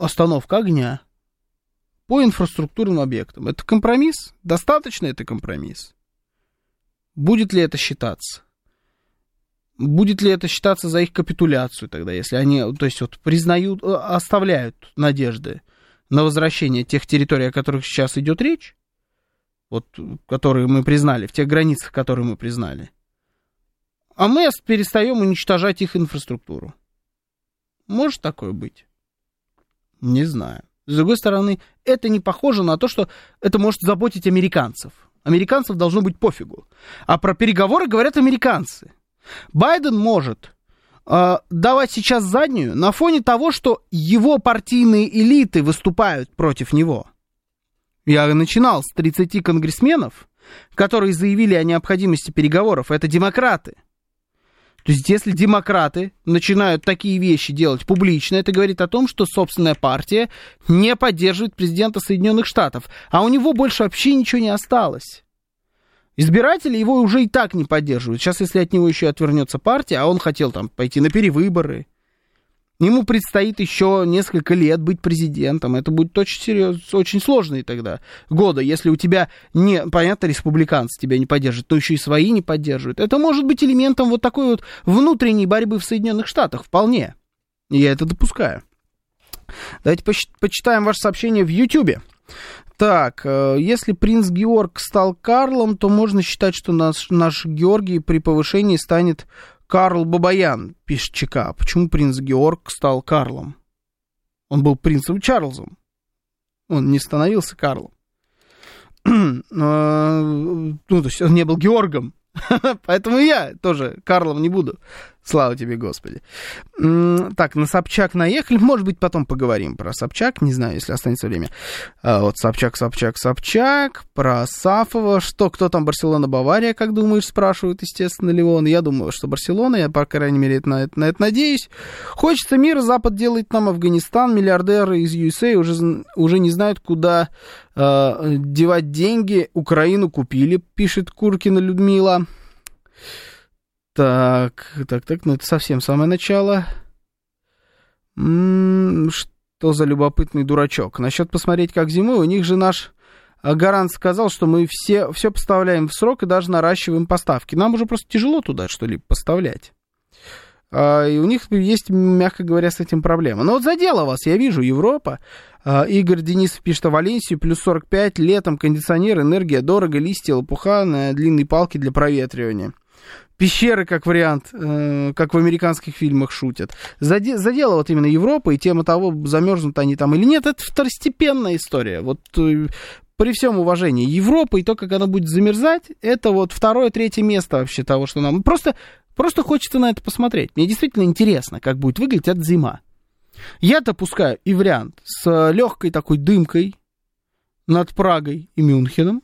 остановка огня по инфраструктурным объектам. Это компромисс? Достаточно это компромисс? Будет ли это считаться? Будет ли это считаться за их капитуляцию тогда, если они, то есть, вот, признают, оставляют надежды на возвращение тех территорий, о которых сейчас идет речь, вот, которые мы признали, в тех границах, которые мы признали, а мы перестаем уничтожать их инфраструктуру? Может такое быть? Не знаю. С другой стороны, это не похоже на то, что это может заботить американцев. Американцев должно быть пофигу. А про переговоры говорят американцы. Байден может давать сейчас заднюю на фоне того, что его партийные элиты выступают против него. Я начинал с 30 конгрессменов, которые заявили о необходимости переговоров. Это демократы. То есть, если демократы начинают такие вещи делать публично, это говорит о том, что собственная партия не поддерживает президента Соединенных Штатов. А у него больше вообще ничего не осталось. Избиратели его уже и так не поддерживают. Сейчас, если от него еще отвернется партия, а он хотел там пойти на перевыборы, ему предстоит еще несколько лет быть президентом. Это будет очень серьезно, очень сложные тогда годы, если у тебя не, понятно, республиканцы тебя не поддерживают, но еще и свои не поддерживают. Это может быть элементом вот такой вот внутренней борьбы в Соединенных Штатах, вполне. И я это допускаю. Давайте почитаем ваше сообщение в Ютьюбе. Так, если принц Георг стал Карлом, то можно считать, что наш Георгий при повышении станет Карл Бабаян, пишет ЧК. Почему принц Георг стал Карлом? Он был принцем Чарльзом. Он не становился Карлом. Ну, то есть он не был Георгом. Поэтому я тоже Карлом не буду. Слава тебе, Господи. Так, на Собчак наехали. Может быть, потом поговорим про Собчак. Не знаю, если останется время. Вот Собчак. Про Сафова. Что, кто там, Барселона, Бавария, как думаешь, спрашивают, естественно, Леон. Я думаю, что Барселона. Я, по крайней мере, на это надеюсь. Хочется мира. Запад делает нам Афганистан. Миллиардеры из USA уже не знают, куда девать деньги. Украину купили, пишет Куркина Людмила. Так, ну это совсем самое начало. Что за любопытный дурачок. Насчет посмотреть, как зимой, у них же наш гарант сказал, что мы все поставляем в срок и даже наращиваем поставки. Нам уже просто тяжело туда что-либо поставлять. И у них есть, мягко говоря, с этим проблема. Но вот задело вас, я вижу, Европа. Игорь Денисов пишет о Валенсии, плюс 45, летом кондиционер, энергия дорого, листья, лопуха на длинные палки для проветривания. Пещеры, как вариант, как в американских фильмах шутят. Задело вот именно Европа, и тема того, замерзнут они там или нет, это второстепенная история. Вот при всем уважении, Европа и то, как она будет замерзать, это вот второе, третье место вообще того, что нам... Просто хочется на это посмотреть. Мне действительно интересно, как будет выглядеть эта зима. Я допускаю и вариант с легкой такой дымкой над Прагой и Мюнхеном.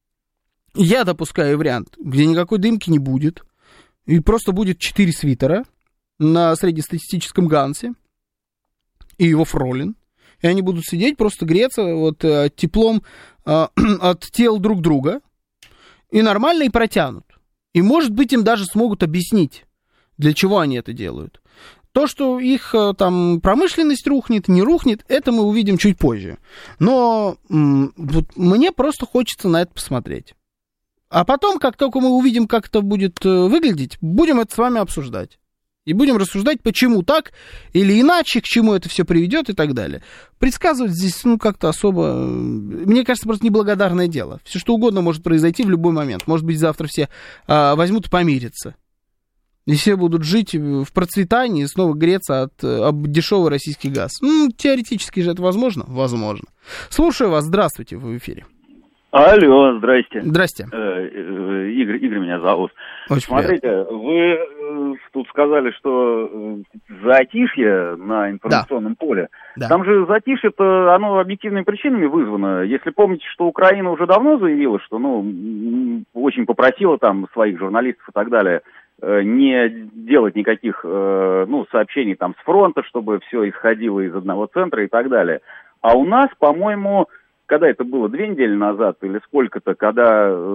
Я допускаю и вариант, где никакой дымки не будет. И просто будет 4 свитера на среднестатистическом Гансе и его фролин. И они будут сидеть, просто греться вот теплом от тел друг друга. И нормально и протянут. И, может быть, им даже смогут объяснить, для чего они это делают. То, что их там промышленность рухнет, не рухнет, это мы увидим чуть позже. Но вот мне просто хочется на это посмотреть. А потом, как только мы увидим, как это будет выглядеть, будем это с вами обсуждать. И будем рассуждать, почему так или иначе, к чему это все приведет и так далее. Предсказывать здесь, как-то особо, мне кажется, просто неблагодарное дело. Все что угодно может произойти в любой момент. Может быть, завтра все возьмут и помирятся. И все будут жить в процветании и снова греться об дешевый российский газ. Теоретически же это возможно? Возможно. Слушаю вас. Здравствуйте, вы в эфире. Алло, здрасте. Здрасте. Игорь меня зовут. Очень Смотрите, приятно. Вы тут сказали, что затишье на информационном поле. Да. Там же затишье-то, оно объективными причинами вызвано. Если помните, что Украина уже давно заявила, что, очень попросила там своих журналистов и так далее не делать никаких, сообщений там с фронта, чтобы все исходило из одного центра и так далее. А у нас, по-моему... Когда это было, 2 недели назад или сколько-то, когда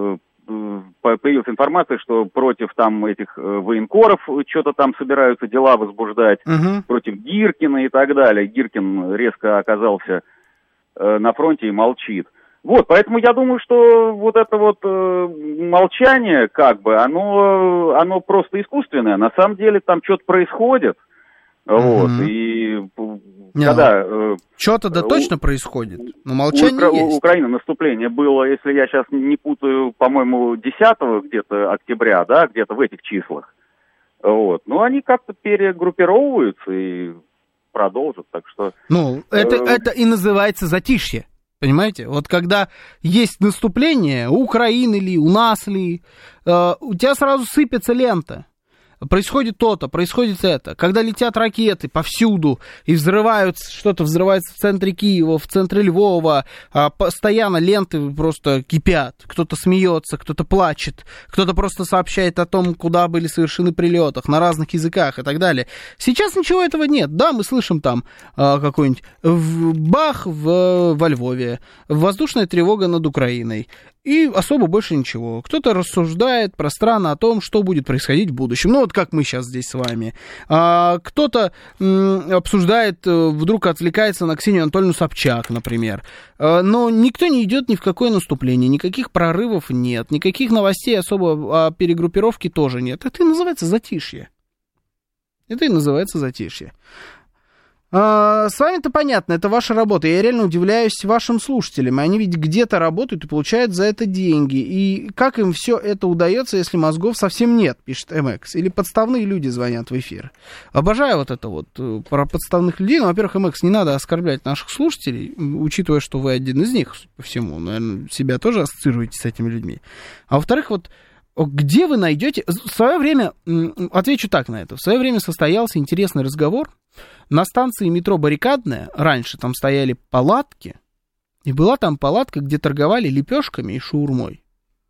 появилась информация, что против там этих военкоров что-то там собираются дела возбуждать, против Гиркина и так далее. Гиркин резко оказался на фронте и молчит. Вот, поэтому я думаю, что вот это вот молчание, как бы, оно просто искусственное. На самом деле там что-то происходит. Вот, и когда... Что-то да точно происходит, но молчание есть. У Украины наступление было, если я сейчас не путаю, по-моему, 10 где-то октября, да, где-то в этих числах. Вот, но они как-то перегруппировываются и продолжат, так что... Ну, это и называется затишье. Понимаете? Вот когда есть наступление, у Украины ли, у нас ли, у тебя сразу сыпется лента. Происходит то-то, происходит это. Когда летят ракеты повсюду и что-то взрывается в центре Киева, в центре Львова, постоянно ленты просто кипят. Кто-то смеется, кто-то плачет, кто-то просто сообщает о том, куда были совершены прилеты на разных языках и так далее. Сейчас ничего этого нет. Да, мы слышим там какой-нибудь бах во Львове, воздушная тревога над Украиной. И особо больше ничего. Кто-то рассуждает пространно о том, что будет происходить в будущем. Ну, вот как мы сейчас здесь с вами. Кто-то обсуждает, вдруг отвлекается на Ксению Анатольевну Собчак, например. Но никто не идет ни в какое наступление, никаких прорывов нет, никаких новостей особо о перегруппировке тоже нет. Это и называется затишье. С вами-то понятно, это ваша работа. Я реально удивляюсь вашим слушателям. Они ведь где-то работают и получают за это деньги. И как им все это удается, если мозгов совсем нет, пишет MX. Или подставные люди звонят в эфир. Обожаю вот это вот про подставных людей. Ну, во-первых, MX, не надо оскорблять наших слушателей, учитывая, что вы один из них, по всему. Наверное, себя тоже ассоциируете с этими людьми. А во-вторых, вот где вы найдете... В свое время, отвечу так на это, в свое время состоялся интересный разговор. На станции метро Баррикадная, раньше там стояли палатки, и была там палатка, где торговали лепешками и шаурмой.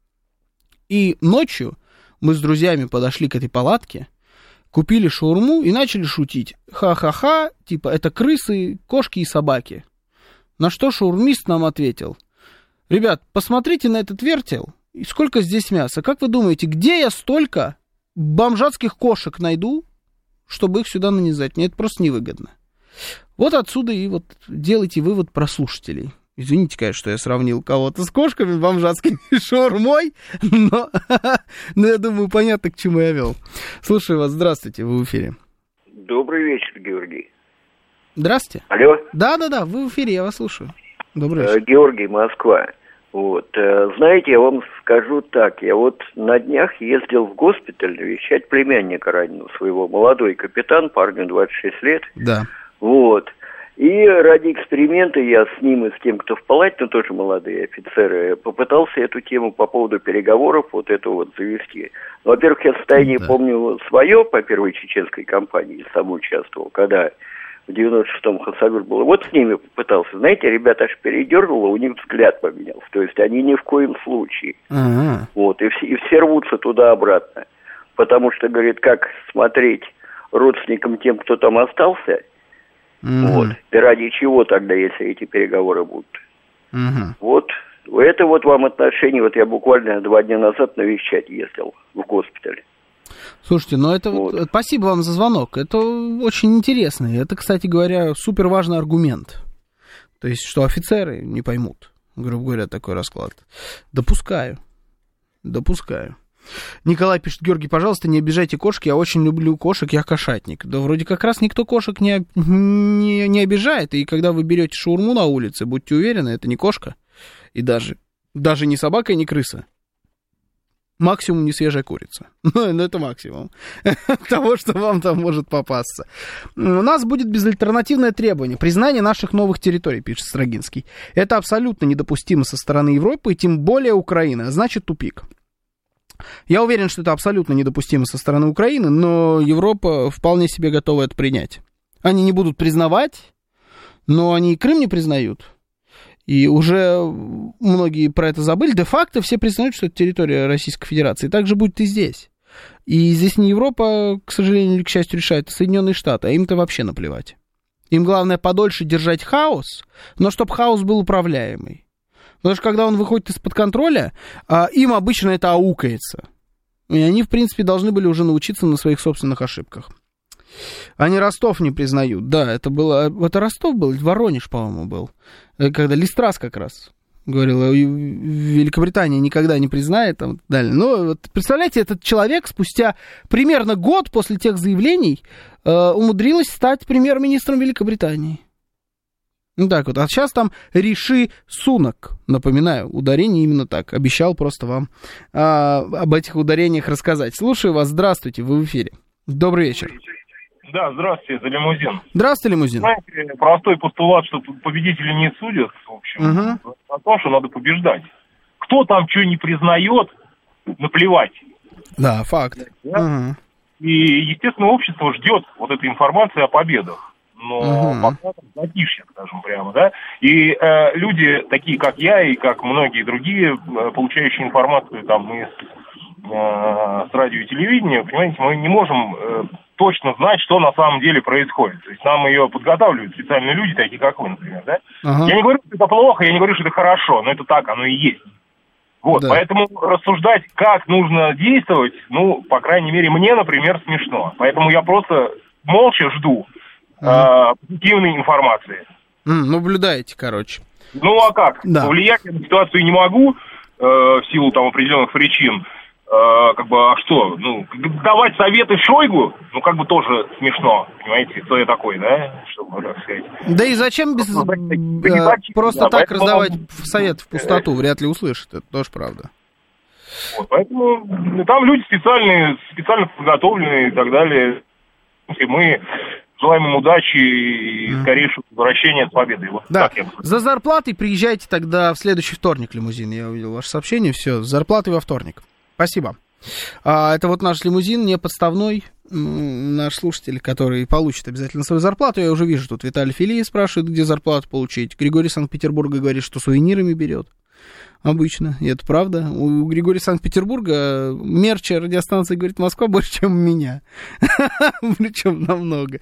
И ночью мы с друзьями подошли к этой палатке, купили шаурму и начали шутить. Ха-ха-ха, типа это крысы, кошки и собаки. На что шаурмист нам ответил: ребят, посмотрите на этот вертел, и сколько здесь мяса. Как вы думаете, где я столько бомжатских кошек найду, чтобы их сюда нанизать? Мне это просто невыгодно. Вот отсюда и вот делайте вывод про слушателей. Извините, конечно, что я сравнил кого-то с кошками, бомжатскими и шаурмой, но я думаю, понятно, к чему я вел. Слушаю вас, здравствуйте, вы в эфире. Добрый вечер, Георгий. Здравствуйте. Алло. Да, вы в эфире, я вас слушаю. Добрый вечер. Георгий, Москва. Вот, знаете, я вам скажу так, я вот на днях ездил в госпиталь навещать племянника раненого своего, молодой капитан, парню 26 лет. Да. Вот, и ради эксперимента я с ним и с тем, кто в палате, ну тоже молодые офицеры, попытался эту тему по поводу переговоров вот эту вот завести. Ну, во-первых, я состояние помню свое по первой чеченской кампании, сам участвовал, когда... В 96-м Хасавюрт был. Вот с ними попытался. Знаете, ребята аж передернуло, у них взгляд поменялся. То есть они ни в коем случае. Вот, и все рвутся туда-обратно. Потому что, говорит, как смотреть родственникам тем, кто там остался, вот, и ради чего тогда, если эти переговоры будут. Вот, это вот вам отношение. Вот я буквально 2 дня назад навещать ездил в госпитале. Слушайте, ну это вот. Спасибо вам за звонок. Это очень интересно. Это, кстати говоря, супер важный аргумент. То есть, что офицеры не поймут, грубо говоря, такой расклад. Допускаю. Николай пишет: Георгий, пожалуйста, не обижайте кошки, я очень люблю кошек, я кошатник. Да вроде как раз никто кошек не обижает, и когда вы берете шаурму на улице, будьте уверены, это не кошка, и даже не собака и не крыса. Максимум не свежая курица. Ну, это максимум того, что вам там может попасться. У нас будет безальтернативное требование. Признание наших новых территорий, пишет Строгинский. Это абсолютно недопустимо со стороны Европы, и тем более Украины. А значит, тупик. Я уверен, что это абсолютно недопустимо со стороны Украины, но Европа вполне себе готова это принять. Они не будут признавать, но они и Крым не признают. И уже многие про это забыли. Де-факто все признают, что это территория Российской Федерации. И так же будет и здесь. И здесь не Европа, к сожалению или к счастью, решает, а Соединенные Штаты. А им-то вообще наплевать. Им главное подольше держать хаос, но чтобы хаос был управляемый. Потому что когда он выходит из-под контроля, им обычно это аукается. И они, в принципе, должны были уже научиться на своих собственных ошибках. Они Ростов не признают. Да, это Ростов был, Воронеж, по-моему, был. Когда Листрас как раз говорил, Великобритания никогда не признает, там, и так далее. Но вот, представляете, этот человек спустя примерно год после тех заявлений умудрилась стать премьер-министром Великобритании. Ну так вот, а сейчас там Риши Сунак, напоминаю, ударение именно так, обещал просто вам об этих ударениях рассказать. Слушаю вас, здравствуйте, вы в эфире. Добрый вечер. Да, здравствуйте, это Лимузин. Здравствуйте, Лимузин. Знаете, простой постулат, что победители не судят, в общем, о том, что надо побеждать. Кто там что не признает, наплевать. Да, факт. Да? И, естественно, общество ждет вот этой информации о победах. Но пока там затишье, скажем прямо, да. И люди, такие как я и как многие другие, получающие информацию там с радио и телевидения, понимаете, мы не можем точно знать, что на самом деле происходит. То есть нам ее подготавливают специальные люди, такие как вы, например, да. Я не говорю, что это плохо, я не говорю, что это хорошо, но это так, оно и есть. Вот, да. Поэтому рассуждать, как нужно действовать, ну, по крайней мере, мне, например, смешно. Поэтому я просто молча жду позитивной информации. Наблюдаете, короче. Ну, а как? Да. Влиять на ситуацию не могу в силу там определенных причин. Как бы, а что? Ну, давать советы Шойгу, ну, как бы тоже смешно, понимаете, кто я такой, да? Чтобы, так сказать. Да и зачем просто так раздавать совет в пустоту? Вряд ли услышат, это тоже правда. Вот, поэтому там люди специально подготовленные и так далее. И мы желаем им удачи и скорейшего возвращения с победой. Вот да. За зарплатой приезжайте тогда в следующий вторник, Лимузин. Я увидел ваше сообщение, все, с зарплатой во вторник. Спасибо. Это вот наш Лимузин, не подставной, наш слушатель, который получит обязательно свою зарплату. Я уже вижу, тут Виталий Филей спрашивает, где зарплату получить. Григорий Санкт-Петербурга говорит, что сувенирами берет. Обычно, и это правда. У Григория Санкт-Петербурга мерча радиостанции «Говорит Москва» больше, чем у меня. Причем намного.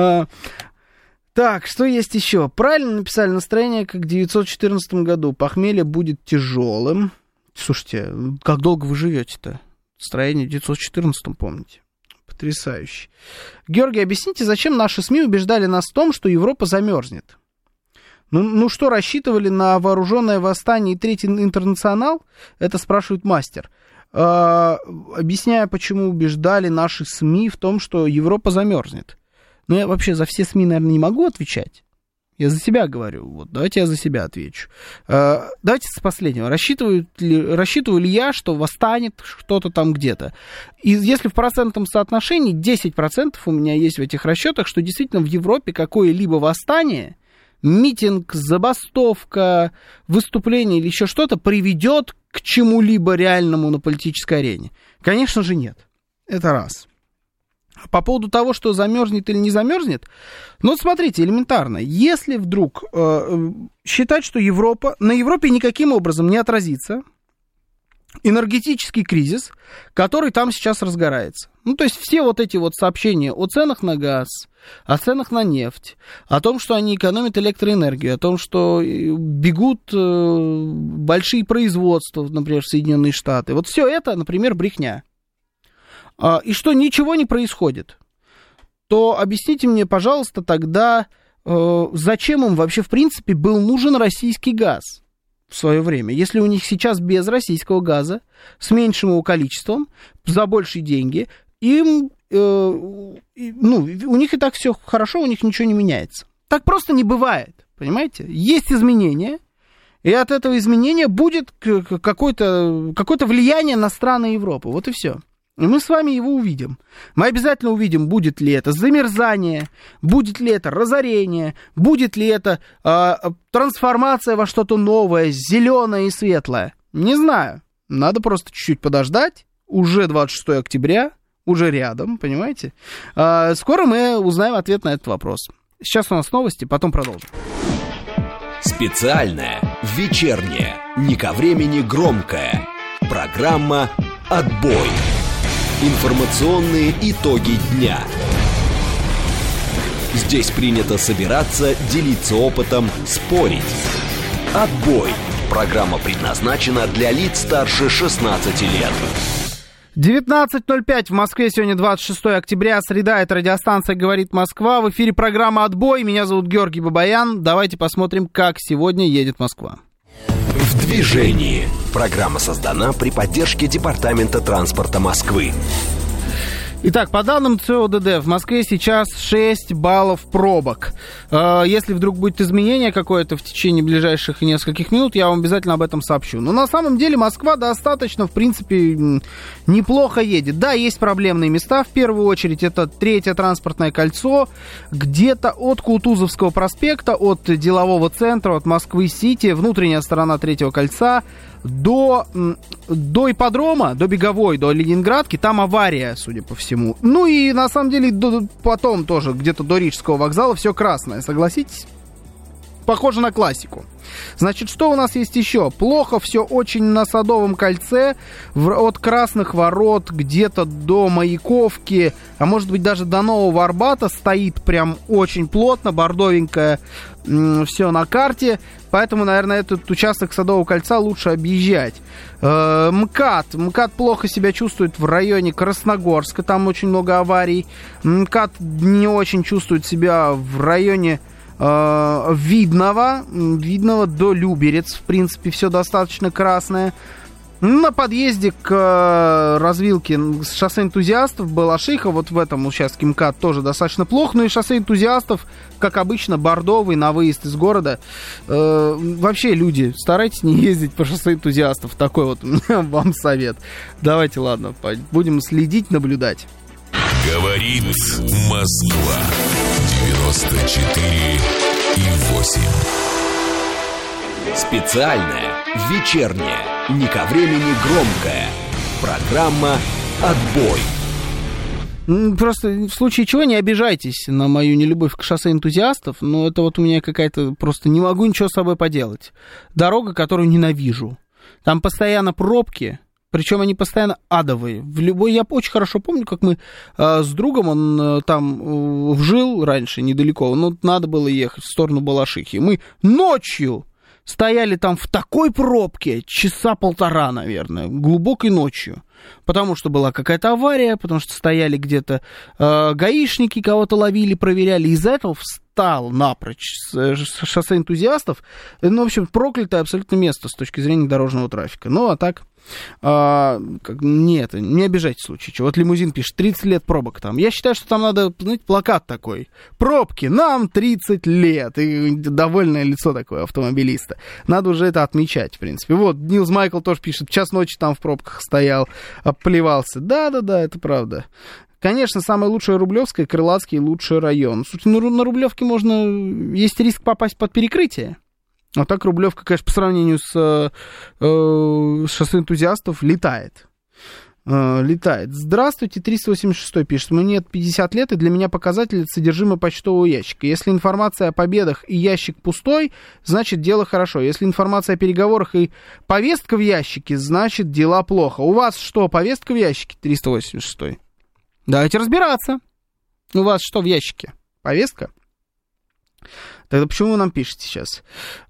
Так, что есть еще? Правильно написали настроение, как в 1914 году. Похмелье будет тяжелым. Слушайте, как долго вы живете-то? Настроение в 1914, помните? Потрясающе. Георгий, объясните, зачем наши СМИ убеждали нас в том, что Европа замерзнет? Ну что, рассчитывали на вооруженное восстание и Третий интернационал? Это спрашивает мастер. Объясняю, почему убеждали наши СМИ в том, что Европа замерзнет. Но я вообще за все СМИ, наверное, не могу отвечать. Я за себя говорю. Вот, давайте я за себя отвечу. Давайте с последнего. Рассчитываю ли я, что восстанет что-то там где-то? И если в процентном соотношении 10% у меня есть в этих расчетах, что действительно в Европе какое-либо восстание, митинг, забастовка, выступление или еще что-то приведет к чему-либо реальному на политической арене? Конечно же, нет. Это раз. По поводу того, что замерзнет или не замерзнет, ну, смотрите, элементарно. Если вдруг считать, что на Европе никаким образом не отразится энергетический кризис, который там сейчас разгорается. Ну, то есть все вот эти вот сообщения о ценах на газ, о ценах на нефть, о том, что они экономят электроэнергию, о том, что бегут большие производства, например, в Соединенные Штаты. Вот все это, например, брехня. И что ничего не происходит, то объясните мне, пожалуйста, тогда, зачем им вообще, в принципе, был нужен российский газ в свое время, если у них сейчас без российского газа, с меньшим его количеством, за большие деньги, им, у них и так все хорошо, у них ничего не меняется. Так просто не бывает, понимаете? Есть изменения, и от этого изменения будет какое-то влияние на страны Европы, вот и все. И мы с вами его увидим. Мы обязательно увидим, будет ли это замерзание, будет ли это разорение, будет ли это трансформация во что-то новое, зеленое и светлое. Не знаю. Надо просто чуть-чуть подождать. Уже 26 октября, уже рядом, понимаете? Скоро мы узнаем ответ на этот вопрос. Сейчас у нас новости, потом продолжим. Специальная, вечерняя, не ко времени громкая. Программа «Отбой». Информационные итоги дня. Здесь принято собираться, делиться опытом, спорить. Отбой. Программа предназначена для лиц старше 16 лет. 19:05 в Москве, сегодня 26 октября, среда, это радиостанция «Говорит Москва». В эфире программа «Отбой», меня зовут Георгий Бабаян. Давайте посмотрим, как сегодня едет Москва. В движении. Программа создана при поддержке Департамента транспорта Москвы. Итак, по данным ЦОДД, в Москве сейчас 6 баллов пробок. Если вдруг будет изменение какое-то в течение ближайших нескольких минут, я вам обязательно об этом сообщу. Но на самом деле Москва достаточно, в принципе, неплохо едет. Да, есть проблемные места, в первую очередь, это Третье транспортное кольцо, где-то от Кутузовского проспекта, от делового центра, от Москвы-Сити, внутренняя сторона Третьего кольца, до ипподрома, до Беговой, до Ленинградки, там авария, судя по всему. Ну и на самом деле потом тоже где-то до Рижского вокзала все красное, согласитесь? Похоже на классику. Значит, что у нас есть еще? Плохо все очень на Садовом кольце, от Красных ворот где-то до Маяковки, а может быть даже до Нового Арбата стоит прям очень плотно, бордовенькое все на карте. Поэтому, наверное, этот участок Садового кольца лучше объезжать. МКАД плохо себя чувствует в районе Красногорска, там очень много аварий. МКАД не очень чувствует себя в районе Видного до Люберец, в принципе, все достаточно красное. На подъезде к развилке с шоссе Энтузиастов Балашиха, вот в этом участке МКАД тоже достаточно плохо. Ну и шоссе Энтузиастов, как обычно, бордовый на выезд из города. Вообще, люди, старайтесь не ездить по шоссе Энтузиастов. Такой вот у меня вам совет. Давайте, ладно, будем следить, наблюдать. Говорит Москва. 94,8. Специальная, вечерняя, не ко времени громкая. Программа «Отбой». Просто в случае чего не обижайтесь на мою нелюбовь к шоссе Энтузиастов, но это вот у меня какая-то... Просто не могу ничего с собой поделать. Дорога, которую ненавижу. Там постоянно пробки... Причем они постоянно адовые. Я очень хорошо помню, как мы с другом, он там жил раньше недалеко, но надо было ехать в сторону Балашихи. Мы ночью стояли там в такой пробке, часа полтора, наверное, глубокой ночью. Потому что была какая-то авария, потому что стояли где-то гаишники, кого-то ловили, проверяли. Из-за этого встал напрочь с шоссе Энтузиастов. Ну, в общем, проклятое абсолютно место с точки зрения дорожного трафика. Ну, а так... Нет, не обижайтесь в случае чего. Вот лимузин пишет, 30 лет пробок там. Я считаю, что там надо, знаете, плакат такой. Пробки, нам 30 лет. И довольное лицо такое автомобилиста. Надо уже это отмечать, в принципе. Вот, Нилс Майкл тоже пишет, час ночи там в пробках стоял, обплевался. Да, это правда. Конечно, самое лучшее Рублевское, Крылатский лучший район. Слушайте, ну на Рублевке можно... Есть риск попасть под перекрытие. А так Рублевка, конечно, по сравнению с шоссе Энтузиастов летает. Здравствуйте, 386 пишет. Мне 50 лет, и для меня показатель — содержимое почтового ящика. Если информация о победах и ящик пустой, значит, дело хорошо. Если информация о переговорах и повестка в ящике, значит, дела плохо. У вас что, повестка в ящике, 386? Давайте разбираться. У вас что в ящике? Повестка? Тогда почему вы нам пишете сейчас?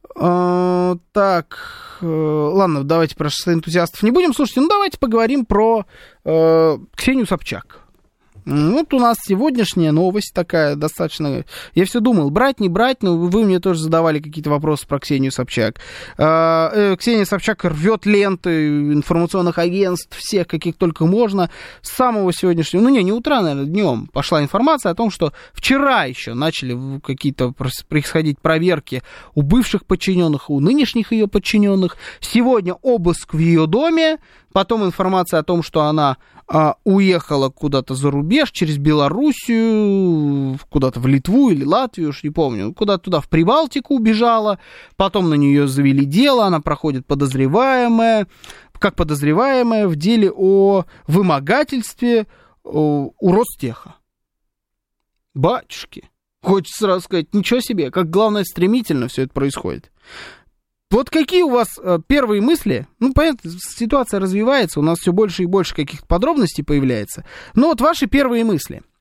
Так, ладно, давайте про шоссе Энтузиастов не будем. Слушайте, давайте поговорим про Ксению Собчак. Вот у нас сегодняшняя новость такая достаточно... Я все думал, брать, не брать, но вы мне тоже задавали какие-то вопросы про Ксению Собчак. Ксения Собчак рвет ленты информационных агентств, всех, каких только можно. С самого сегодняшнего... не утра, наверное, днем пошла информация о том, что вчера еще начали какие-то происходить проверки у бывших подчиненных, у нынешних ее подчиненных. Сегодня обыск в ее доме, потом информация о том, что она... уехала куда-то за рубеж, через Белоруссию, куда-то в Литву или Латвию, уж не помню, куда-то туда, в Прибалтику убежала, потом на нее завели дело, она проходит как подозреваемая в деле о вымогательстве у Ростеха. Батюшки, хочется сразу сказать, ничего себе, как главное, стремительно все это происходит. Вот какие у вас первые мысли? Понятно, ситуация развивается, у нас все больше и больше каких-то подробностей появляется. Но вот ваши первые мысли.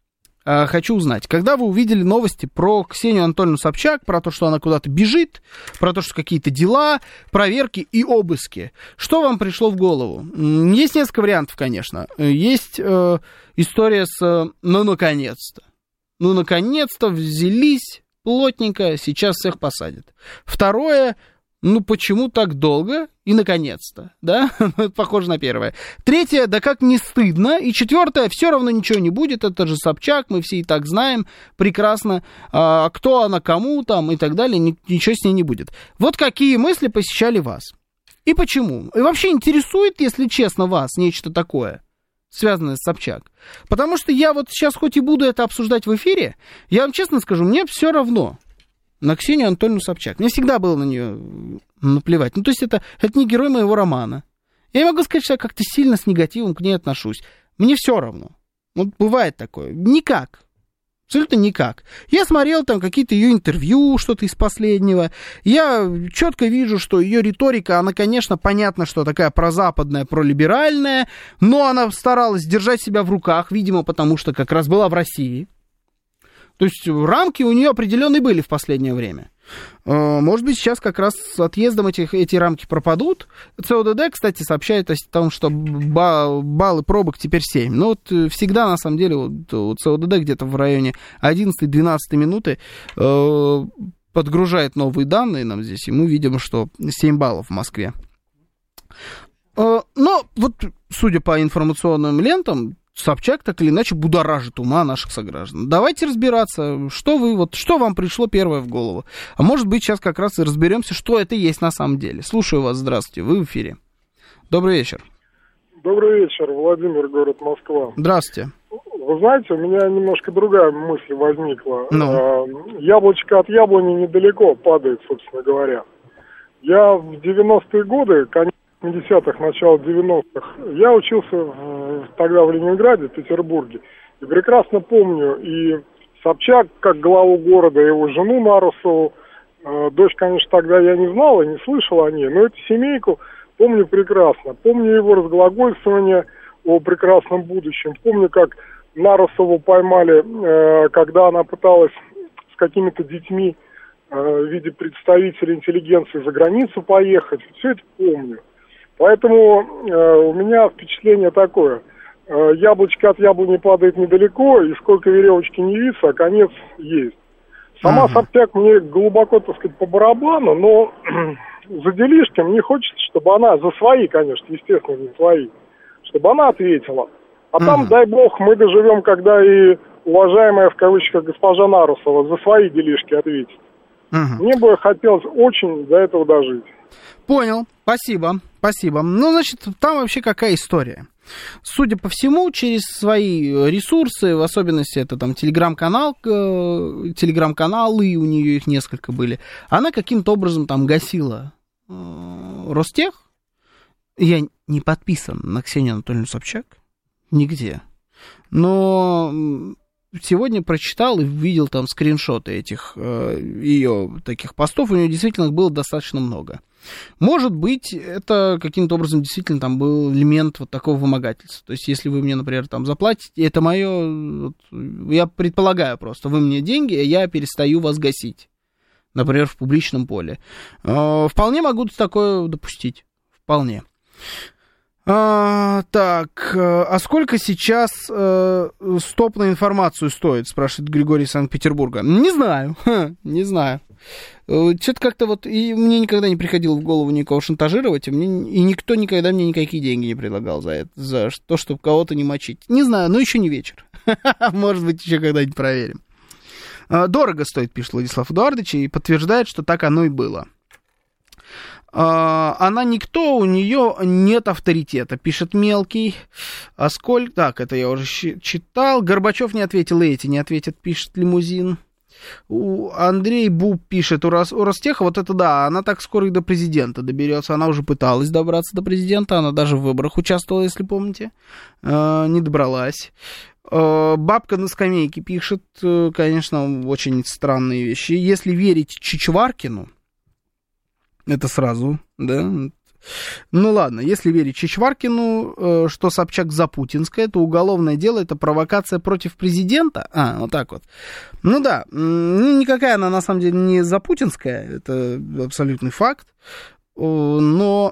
хочу узнать, когда вы увидели новости про Ксению Анатольевну Собчак, про то, что она куда-то бежит, про то, что какие-то дела, проверки и обыски, что вам пришло в голову? Есть несколько вариантов, конечно. Есть история с «ну, наконец-то». Ну, наконец-то взялись плотненько, сейчас всех посадят. Второе, ну, почему так долго и наконец-то, да? Похоже на первое. Третье, да как не стыдно. И четвертое, все равно ничего не будет, это же Собчак, мы все и так знаем прекрасно, кто она кому там и так далее, ничего с ней не будет. Вот какие мысли посещали вас? И почему? И вообще интересует, если честно, вас нечто такое, связанное с Собчак? Потому что я вот сейчас хоть и буду это обсуждать в эфире, я вам честно скажу, мне все равно на Ксению Анатольевну Собчак. Мне всегда было на нее наплевать. Ну, то есть это не герой моего романа. Я не могу сказать, что я как-то сильно с негативом к ней отношусь. Мне все равно. Вот бывает такое. Никак. Абсолютно никак. Я смотрел там какие-то ее интервью, что-то из последнего. Я четко вижу, что ее риторика, она, конечно, понятно, что такая прозападная, пролиберальная, но она старалась держать себя в руках, видимо, потому что как раз была в России. То есть рамки у нее определенные были в последнее время. Может быть, сейчас как раз с отъездом эти рамки пропадут. ЦОДД, кстати, сообщает о том, что баллы пробок теперь 7. Но вот всегда, на самом деле, вот у ЦОДД где-то в районе 11-12 минуты подгружает новые данные нам здесь, и мы видим, что 7 баллов в Москве. Но вот, судя по информационным лентам, Собчак так или иначе будоражит ума наших сограждан. Давайте разбираться, что вам пришло первое в голову. А может быть, сейчас как раз и разберемся, что это есть на самом деле. Слушаю вас, здравствуйте, вы в эфире. Добрый вечер. Добрый вечер, Владимир, город Москва. Здравствуйте. Вы знаете, у меня немножко другая мысль возникла. Яблочко от яблони недалеко падает, собственно говоря. Я в 90-е годы, конец 80-х, начало 90-х, я учился тогда в Ленинграде, в Петербурге. И прекрасно помню и Собчак, как главу города, его жену Нарусову. Дочь, конечно, тогда я не знал и не слышал о ней, но эту семейку помню прекрасно. Помню его разглагольствование о прекрасном будущем. Помню, как Нарусову поймали, когда она пыталась с какими-то детьми в виде представителей интеллигенции за границу поехать. Все это помню. Поэтому у меня впечатление такое. Яблочко от яблони падает недалеко, и сколько веревочки не виться, а конец есть. Сама Собчак мне глубоко, так сказать, по барабану, но за делишки мне хочется, чтобы она, за свои, конечно, естественно, не свои, чтобы она ответила. А там, дай бог, мы доживем, когда и уважаемая, в кавычках, госпожа Нарусова за свои делишки ответит. Мне бы хотелось очень до этого дожить. Понял, спасибо. Ну, значит, там вообще какая история? Судя по всему, через свои ресурсы, в особенности это там телеграм-каналы, у нее их несколько были, она каким-то образом там гасила Ростех. Я не подписан на Ксению Анатольевну Собчак нигде, но сегодня прочитал и видел там скриншоты этих ее таких постов, у нее действительно было достаточно много. Может быть, это каким-то образом действительно там был элемент вот такого вымогательства. То есть, если вы мне, например, там заплатите, это мое, я предполагаю просто, вы мне деньги, а я перестаю вас гасить, например, в публичном поле. Вполне могу такое допустить, вполне. Так, а сколько сейчас стоп на информацию стоит, спрашивает Григорий из Санкт-Петербурга. Не знаю. Что-то как-то вот, и мне никогда не приходило в голову никого шантажировать, и никто никогда мне никакие деньги не предлагал за это, за то, чтобы кого-то не мочить. Не знаю, но еще не вечер. Может быть, еще когда-нибудь проверим. Дорого стоит, пишет Владислав Эдуардович, и подтверждает, что так оно и было. Она никто, у нее нет авторитета, пишет Мелкий. А сколько... Так, это я уже читал. Горбачев не ответил, и эти не ответят, пишет Лимузин. Андрей Буб пишет, у Ростеха, вот это да, она так скоро и до президента доберется. Она уже пыталась добраться до президента, она даже в выборах участвовала, если помните. Не добралась. Бабка на скамейке пишет, конечно, очень странные вещи. Если верить Чичваркину, это сразу, да, Ну ладно, если верить Чичваркину, что Собчак запутинская, то уголовное дело — это провокация против президента. Вот так вот. Ну да, никакая она на самом деле не запутинская, это абсолютный факт. Но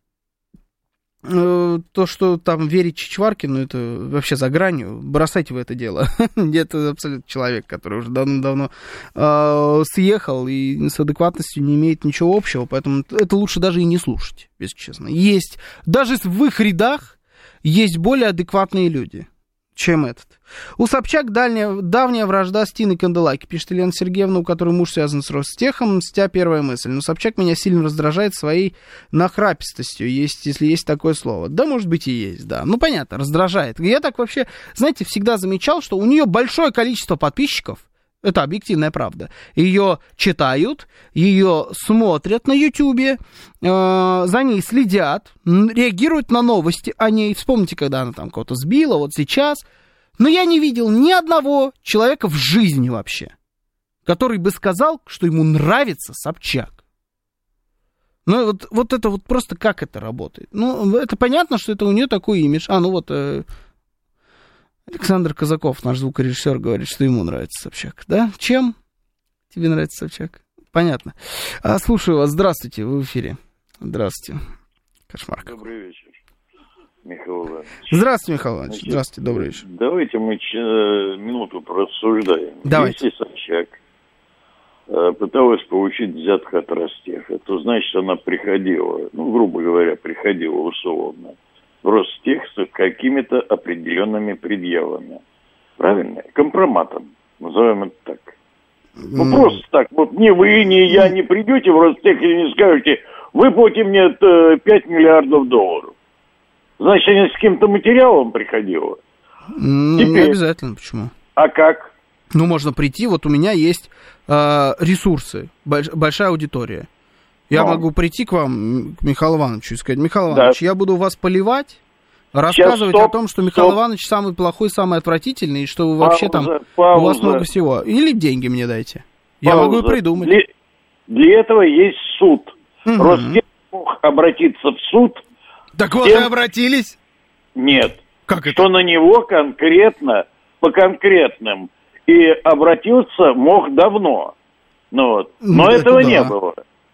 то, что там верить Чичваркину, это вообще за гранью. Бросайте вы это дело. Это абсолютно человек, который уже давно съехал и с адекватностью не имеет ничего общего, поэтому это лучше даже и не слушать, если честно. Есть, даже в их рядах есть более адекватные люди, чем этот. У Собчак давняя вражда с Тиной Канделаки, пишет Елена Сергеевна, у которой муж связан с Ростехом. Мстя первая мысль. Но Собчак меня сильно раздражает своей нахрапистостью, если есть такое слово. Да, может быть, и есть, да. Ну, понятно, раздражает. Я так вообще, знаете, всегда замечал, что у нее большое количество подписчиков. Это объективная правда. Ее читают, ее смотрят на Ютьюбе, за ней следят, реагируют на новости о ней. Вспомните, когда она там кого-то сбила, вот сейчас. Но я не видел ни одного человека в жизни вообще, который бы сказал, что ему нравится Собчак. Ну, вот это вот просто как это работает? Ну, это понятно, что это у нее такой имидж. Александр Казаков, наш звукорежиссер, говорит, что ему нравится Собчак. Да? Чем тебе нравится Собчак? Понятно. Слушаю вас. Здравствуйте, вы в эфире. Здравствуйте. Кошмар. Добрый вечер, Михаил Иванович. Здравствуйте, Михаил Иванович. Здравствуйте, добрый вечер. Давайте мы минуту порассуждаем. Давайте. Если Собчак пыталась получить взятку от Ростеха, то значит она приходила, грубо говоря, приходила условно в Ростех с какими-то определенными предъявами. Правильно? Компроматом. Назовем это так. Просто так. Вот ни вы, ни я не придете в Ростех и не скажете, выплати мне 5 миллиардов долларов. Значит, она с каким-то материалом приходила. Не обязательно. Почему? А как? Можно прийти, вот у меня есть ресурсы, большая аудитория. Я могу прийти к вам, к Михаилу Ивановичу, и сказать: Михаил Иванович, я буду вас поливать, рассказывать о том, что Михаил Иванович самый плохой, самый отвратительный, и что вы вообще у вас много всего. Или деньги мне дайте. Я могу и придумать. Для этого есть суд. Ростех мог обратиться в суд. Так вот и обратились? Нет. Как это? Что на него конкретно, по конкретным, и обратился мог давно. Но этого не было.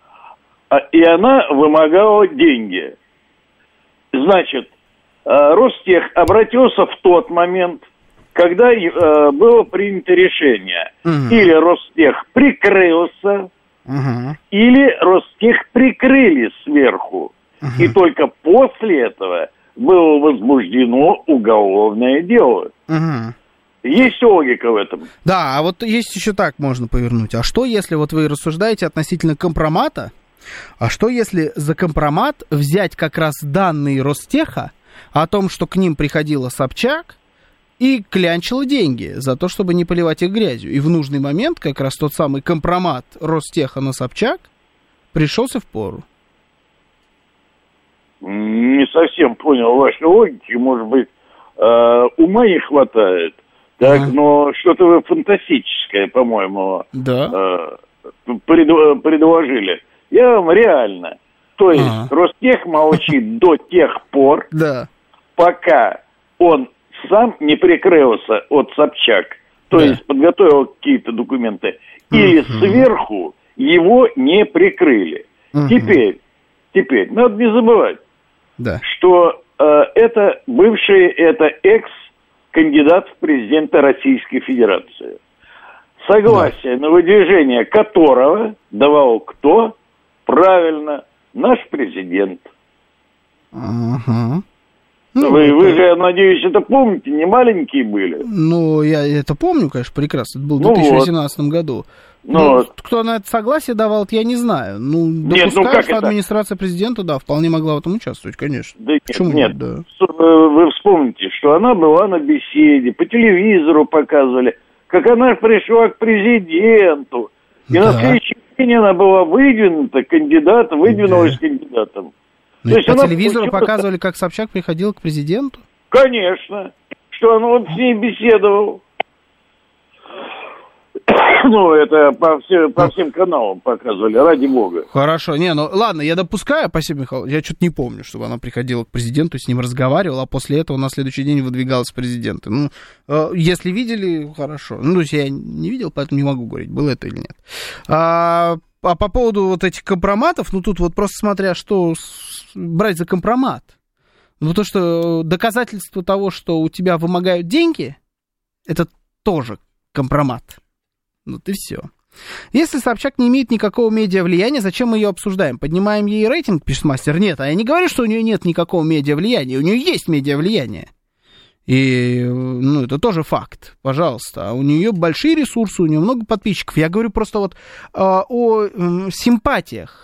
И она вымогала деньги. Значит, Ростех обратился в тот момент, когда было принято решение. Или Ростех прикрылся, или Ростех прикрыли сверху. И только после этого было возбуждено уголовное дело. Есть логика в этом. Да, а вот есть еще так можно повернуть. А что, если вот вы рассуждаете относительно компромата? А что, если за компромат взять как раз данные Ростеха о том, что к ним приходила Собчак и клянчила деньги за то, чтобы не поливать их грязью? И в нужный момент как раз тот самый компромат Ростеха на Собчак пришелся в пору. Не совсем понял вашей логики. Может быть, ума не хватает. Так, но что-то вы фантастическое, по-моему, предложили. Я вам реально. То есть Ростех молчит до тех пор, пока он сам не прикрылся от Собчак, то есть подготовил какие-то документы, или сверху его не прикрыли. Теперь, надо не забывать, что это бывший, это экс-кандидат в президенты Российской Федерации, согласие на выдвижение которого давал кто? Правильно, наш президент. Вы же, я надеюсь, это помните, не маленькие были. Я это помню, конечно, прекрасно. Это было в 2018 году. Кто на это согласие давал, это я не знаю. Допускаю, что администрация президента, вполне могла в этом участвовать, конечно. Почему нет? Вы вспомните, что она была на беседе, по телевизору показывали, как она пришла к президенту. И на следующий день она была выдвинулась кандидатом. То есть по телевизору показывали, как Собчак приходила к президенту? Конечно, что он с ней беседовал. Ну, это по всем каналам показывали, ради бога. Хорошо, ладно, я допускаю, спасибо, Михаил, я что-то не помню, чтобы она приходила к президенту, с ним разговаривала, а после этого на следующий день выдвигалась в президенты. Ну, если видели, хорошо. Ну, то есть я не видел, поэтому не могу говорить, было это или нет. А по поводу вот этих компроматов, ну, тут вот просто смотря, что брать за компромат. Ну, то, что доказательство того, что у тебя вымогают деньги, это тоже компромат. Вот и все. Если Собчак не имеет никакого медиавлияния, зачем мы ее обсуждаем? Поднимаем ей рейтинг, пишет мастер? Нет, а я не говорю, что у нее нет никакого медиавлияния. У нее есть медиавлияние. И, ну, это тоже факт, пожалуйста. У нее большие ресурсы, у нее много подписчиков. Я говорю просто вот о симпатиях.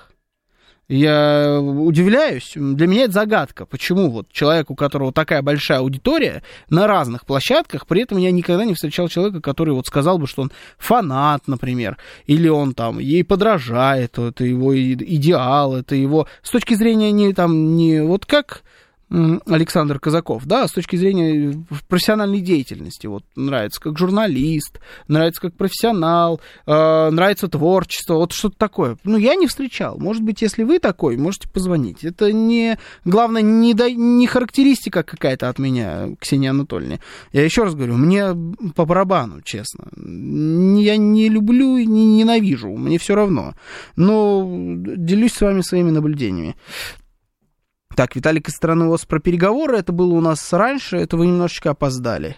Я удивляюсь, для меня это загадка, почему вот человек, у которого такая большая аудитория на разных площадках, при этом я никогда не встречал человека, который вот сказал бы, что он фанат, например, или он там ей подражает, это его идеал, это его, с точки зрения не вот как Александр Казаков, да, с точки зрения профессиональной деятельности, вот нравится как журналист, нравится как профессионал, нравится творчество, вот что-то такое. Ну, я не встречал. Может быть, если вы такой, можете позвонить. Это не, главное, не характеристика какая-то от меня, Ксения Анатольевна. Я еще раз говорю, мне по барабану, честно. Я не люблю и не ненавижу, мне все равно. Но делюсь с вами своими наблюдениями. Так, Виталик из страны ОС про переговоры. Это было у нас раньше, это вы немножечко опоздали.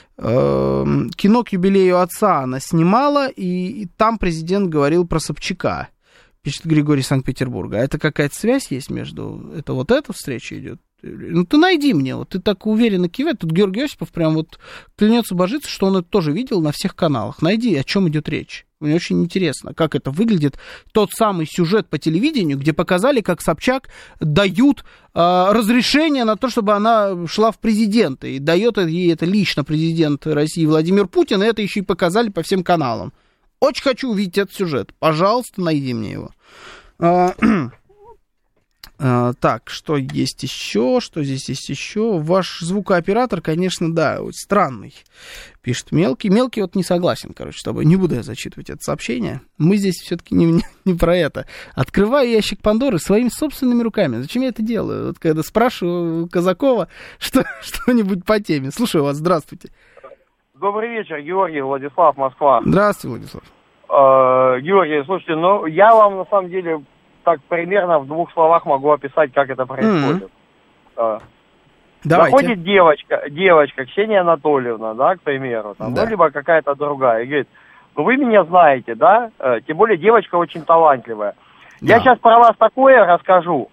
Кино к юбилею отца она снимала, и там президент говорил про Собчака, пишет Григорий из Санкт-Петербурга. А это какая-то связь есть между... Это вот эта встреча идет? Ну, ты найди мне, вот ты так уверенно киваешь. Тут Георгий Осипов прям вот клянется, божится, что он это тоже видел на всех каналах. Найди, о чем идет речь. Мне очень интересно, как это выглядит. Тот самый сюжет по телевидению, где показали, как Собчак дают разрешение на то, чтобы она шла в президенты. И дает ей это лично президент России Владимир Путин. И это еще и показали по всем каналам. Очень хочу увидеть этот сюжет. Пожалуйста, найди мне его. Так, что есть еще? Что здесь есть еще? Ваш звукооператор, конечно, да, странный, пишет Мелкий. Мелкий вот не согласен, короче, с тобой. Не буду я зачитывать это сообщение. Мы здесь все-таки не про это. Открываю ящик Пандоры своими собственными руками. Зачем я это делаю? Вот когда спрашиваю у Казакова что-нибудь по теме. Слушаю вас, здравствуйте. Добрый вечер, Георгий, Владислав, Москва. Здравствуйте, Владислав. Георгий, слушайте, ну, я вам, на самом деле... так примерно в 2 словах могу описать, как это происходит. Заходит девочка, Ксения Анатольевна, да, к примеру, там, да. Ну, либо какая-то другая, и говорит, ну, вы меня знаете, да, тем более девочка очень талантливая. Да. Я сейчас про вас такое расскажу,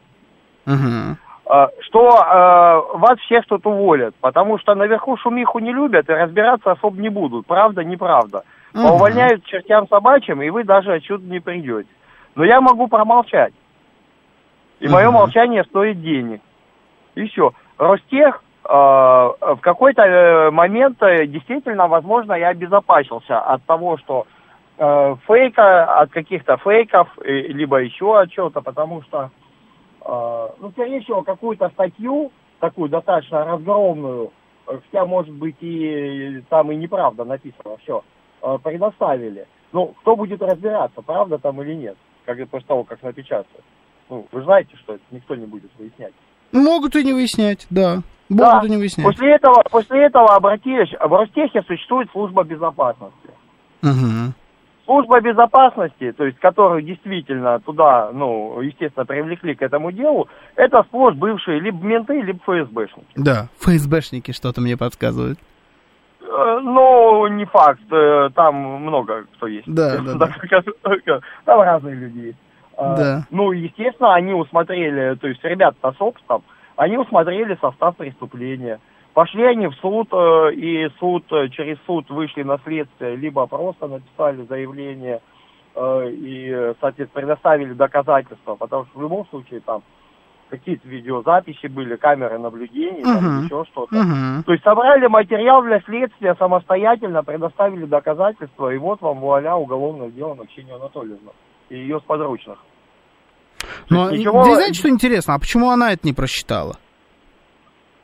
что вас всех тут уволят, потому что наверху шумиху не любят и разбираться особо не будут, правда, неправда. Поувольняют чертям собачьим, и вы даже отсюда не придете. Но я могу промолчать. И мое молчание стоит денег. И все. Ростех в какой-то момент действительно, возможно, я обезопасился от того, что от каких-то фейков, либо еще от чего-то, потому что, ну, скорее всего, какую-то статью, такую достаточно разгромную, хотя, может быть, и там и неправда написано, все, предоставили. Ну, кто будет разбираться, правда там или нет? После того, как напечатают. Ну, вы знаете, что это никто не будет выяснять. Могут и не выяснять, да. Могут и не выяснять. После этого обратились, в Ростехе существует служба безопасности. Служба безопасности, то есть, которую действительно туда, ну, естественно, привлекли к этому делу, это сплошь бывшие либо менты, либо ФСБшники. Да, ФСБшники что-то мне подсказывают. Ну, не факт, там много кто есть. Да. Там разные люди есть. Да. Ну, естественно, они усмотрели, то есть ребята с опытом, они усмотрели состав преступления. Пошли они в суд, и через суд вышли на следствие, либо просто написали заявление и, соответственно, предоставили доказательства, потому что в любом случае там какие-то видеозаписи были, камеры наблюдения, там еще что-то. То есть собрали материал для следствия самостоятельно, предоставили доказательства, и вот вам, вуаля, уголовное дело на Ксению Анатольевну и ее сподручных. Но здесь, знаете, что интересно, а почему она это не просчитала?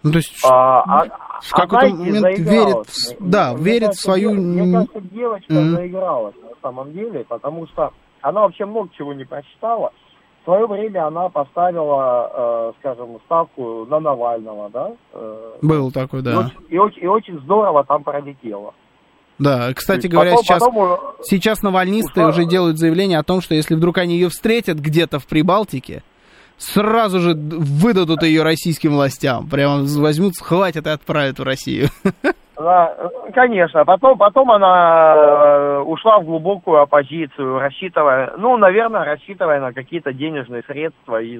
Ну, то есть в какой-то момент верит в свою... Мне кажется, девочка заигралась на самом деле, потому что она вообще много чего не прочитала. В свое время она поставила, скажем, ставку на Навального, да? Был такой, да. И очень здорово там пролетело. Да, кстати говоря, сейчас навальнисты уже делают заявление о том, что если вдруг они ее встретят где-то в Прибалтике, сразу же выдадут ее российским властям. Прямо возьмут, схватят и отправят в Россию. Да, конечно. Потом она ушла в глубокую оппозицию, рассчитывая на какие-то денежные средства из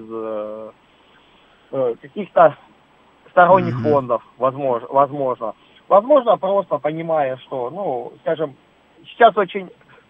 каких-то сторонних фондов, возможно. Возможно, просто понимая, что, скажем, сейчас очень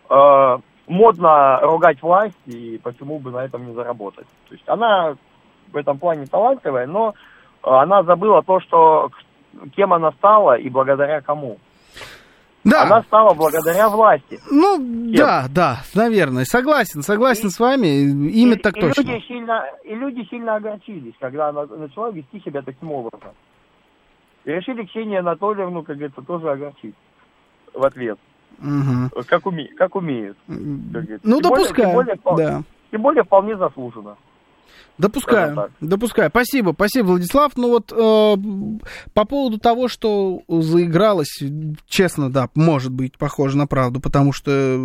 модно ругать власть, и почему бы на этом не заработать. То есть она в этом плане талантливая, но она забыла то, что кем она стала и благодаря кому. Да. Она стала благодаря власти. Ну, да, наверное. Согласен с вами. Имя так точно. Люди сильно огорчились, когда она начала вести себя таким образом. И решили Ксению Анатольевну, как говорится, тоже огорчить в ответ. Угу. Как умеют. Ну, допускаю, да. Тем более вполне заслуженно. Допускаю. Спасибо, Владислав. Ну вот по поводу того, что заигралось, честно, да, может быть похоже на правду, потому что,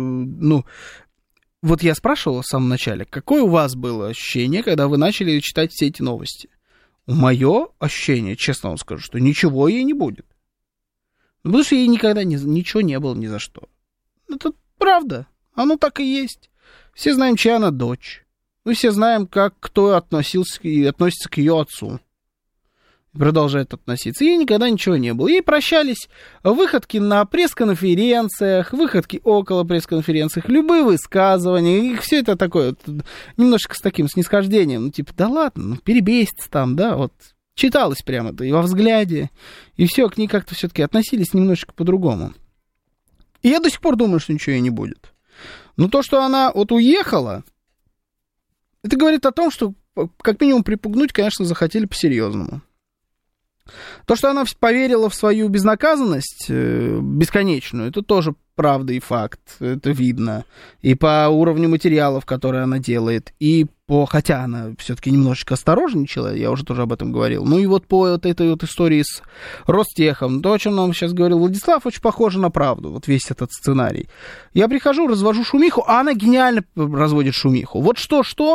вот я спрашивал в самом начале, какое у вас было ощущение, когда вы начали читать все эти новости? Мое ощущение, честно вам скажу, что ничего ей не будет. Потому что ей никогда ничего не было ни за что. Это правда. Оно так и есть. Все знаем, чья она дочь. Мы все знаем, как кто относится к ее отцу. Продолжает относиться. Ей никогда ничего не было. Ей прощались выходки на пресс-конференциях, выходки около пресс-конференциях, любые высказывания. И все это такое, немножко с таким снисхождением. Да ладно, перебесится там, да, вот. Читалось прямо это и во взгляде. И все, к ней как-то все-таки относились немножечко по-другому. И я до сих пор думаю, что ничего ей не будет. Но то, что она вот уехала, это говорит о том, что как минимум припугнуть, конечно, захотели по-серьезному. То, что она поверила в свою безнаказанность бесконечную, это тоже правда и факт, это видно. И по уровню материалов, которые она делает, и хотя она все-таки немножечко осторожничала, я уже тоже об этом говорил, ну и вот по вот этой вот истории с Ростехом, то, о чем нам сейчас говорил Владислав, очень похоже на правду, вот весь этот сценарий. Я прихожу, развожу шумиху, а она гениально разводит шумиху. Вот что-что,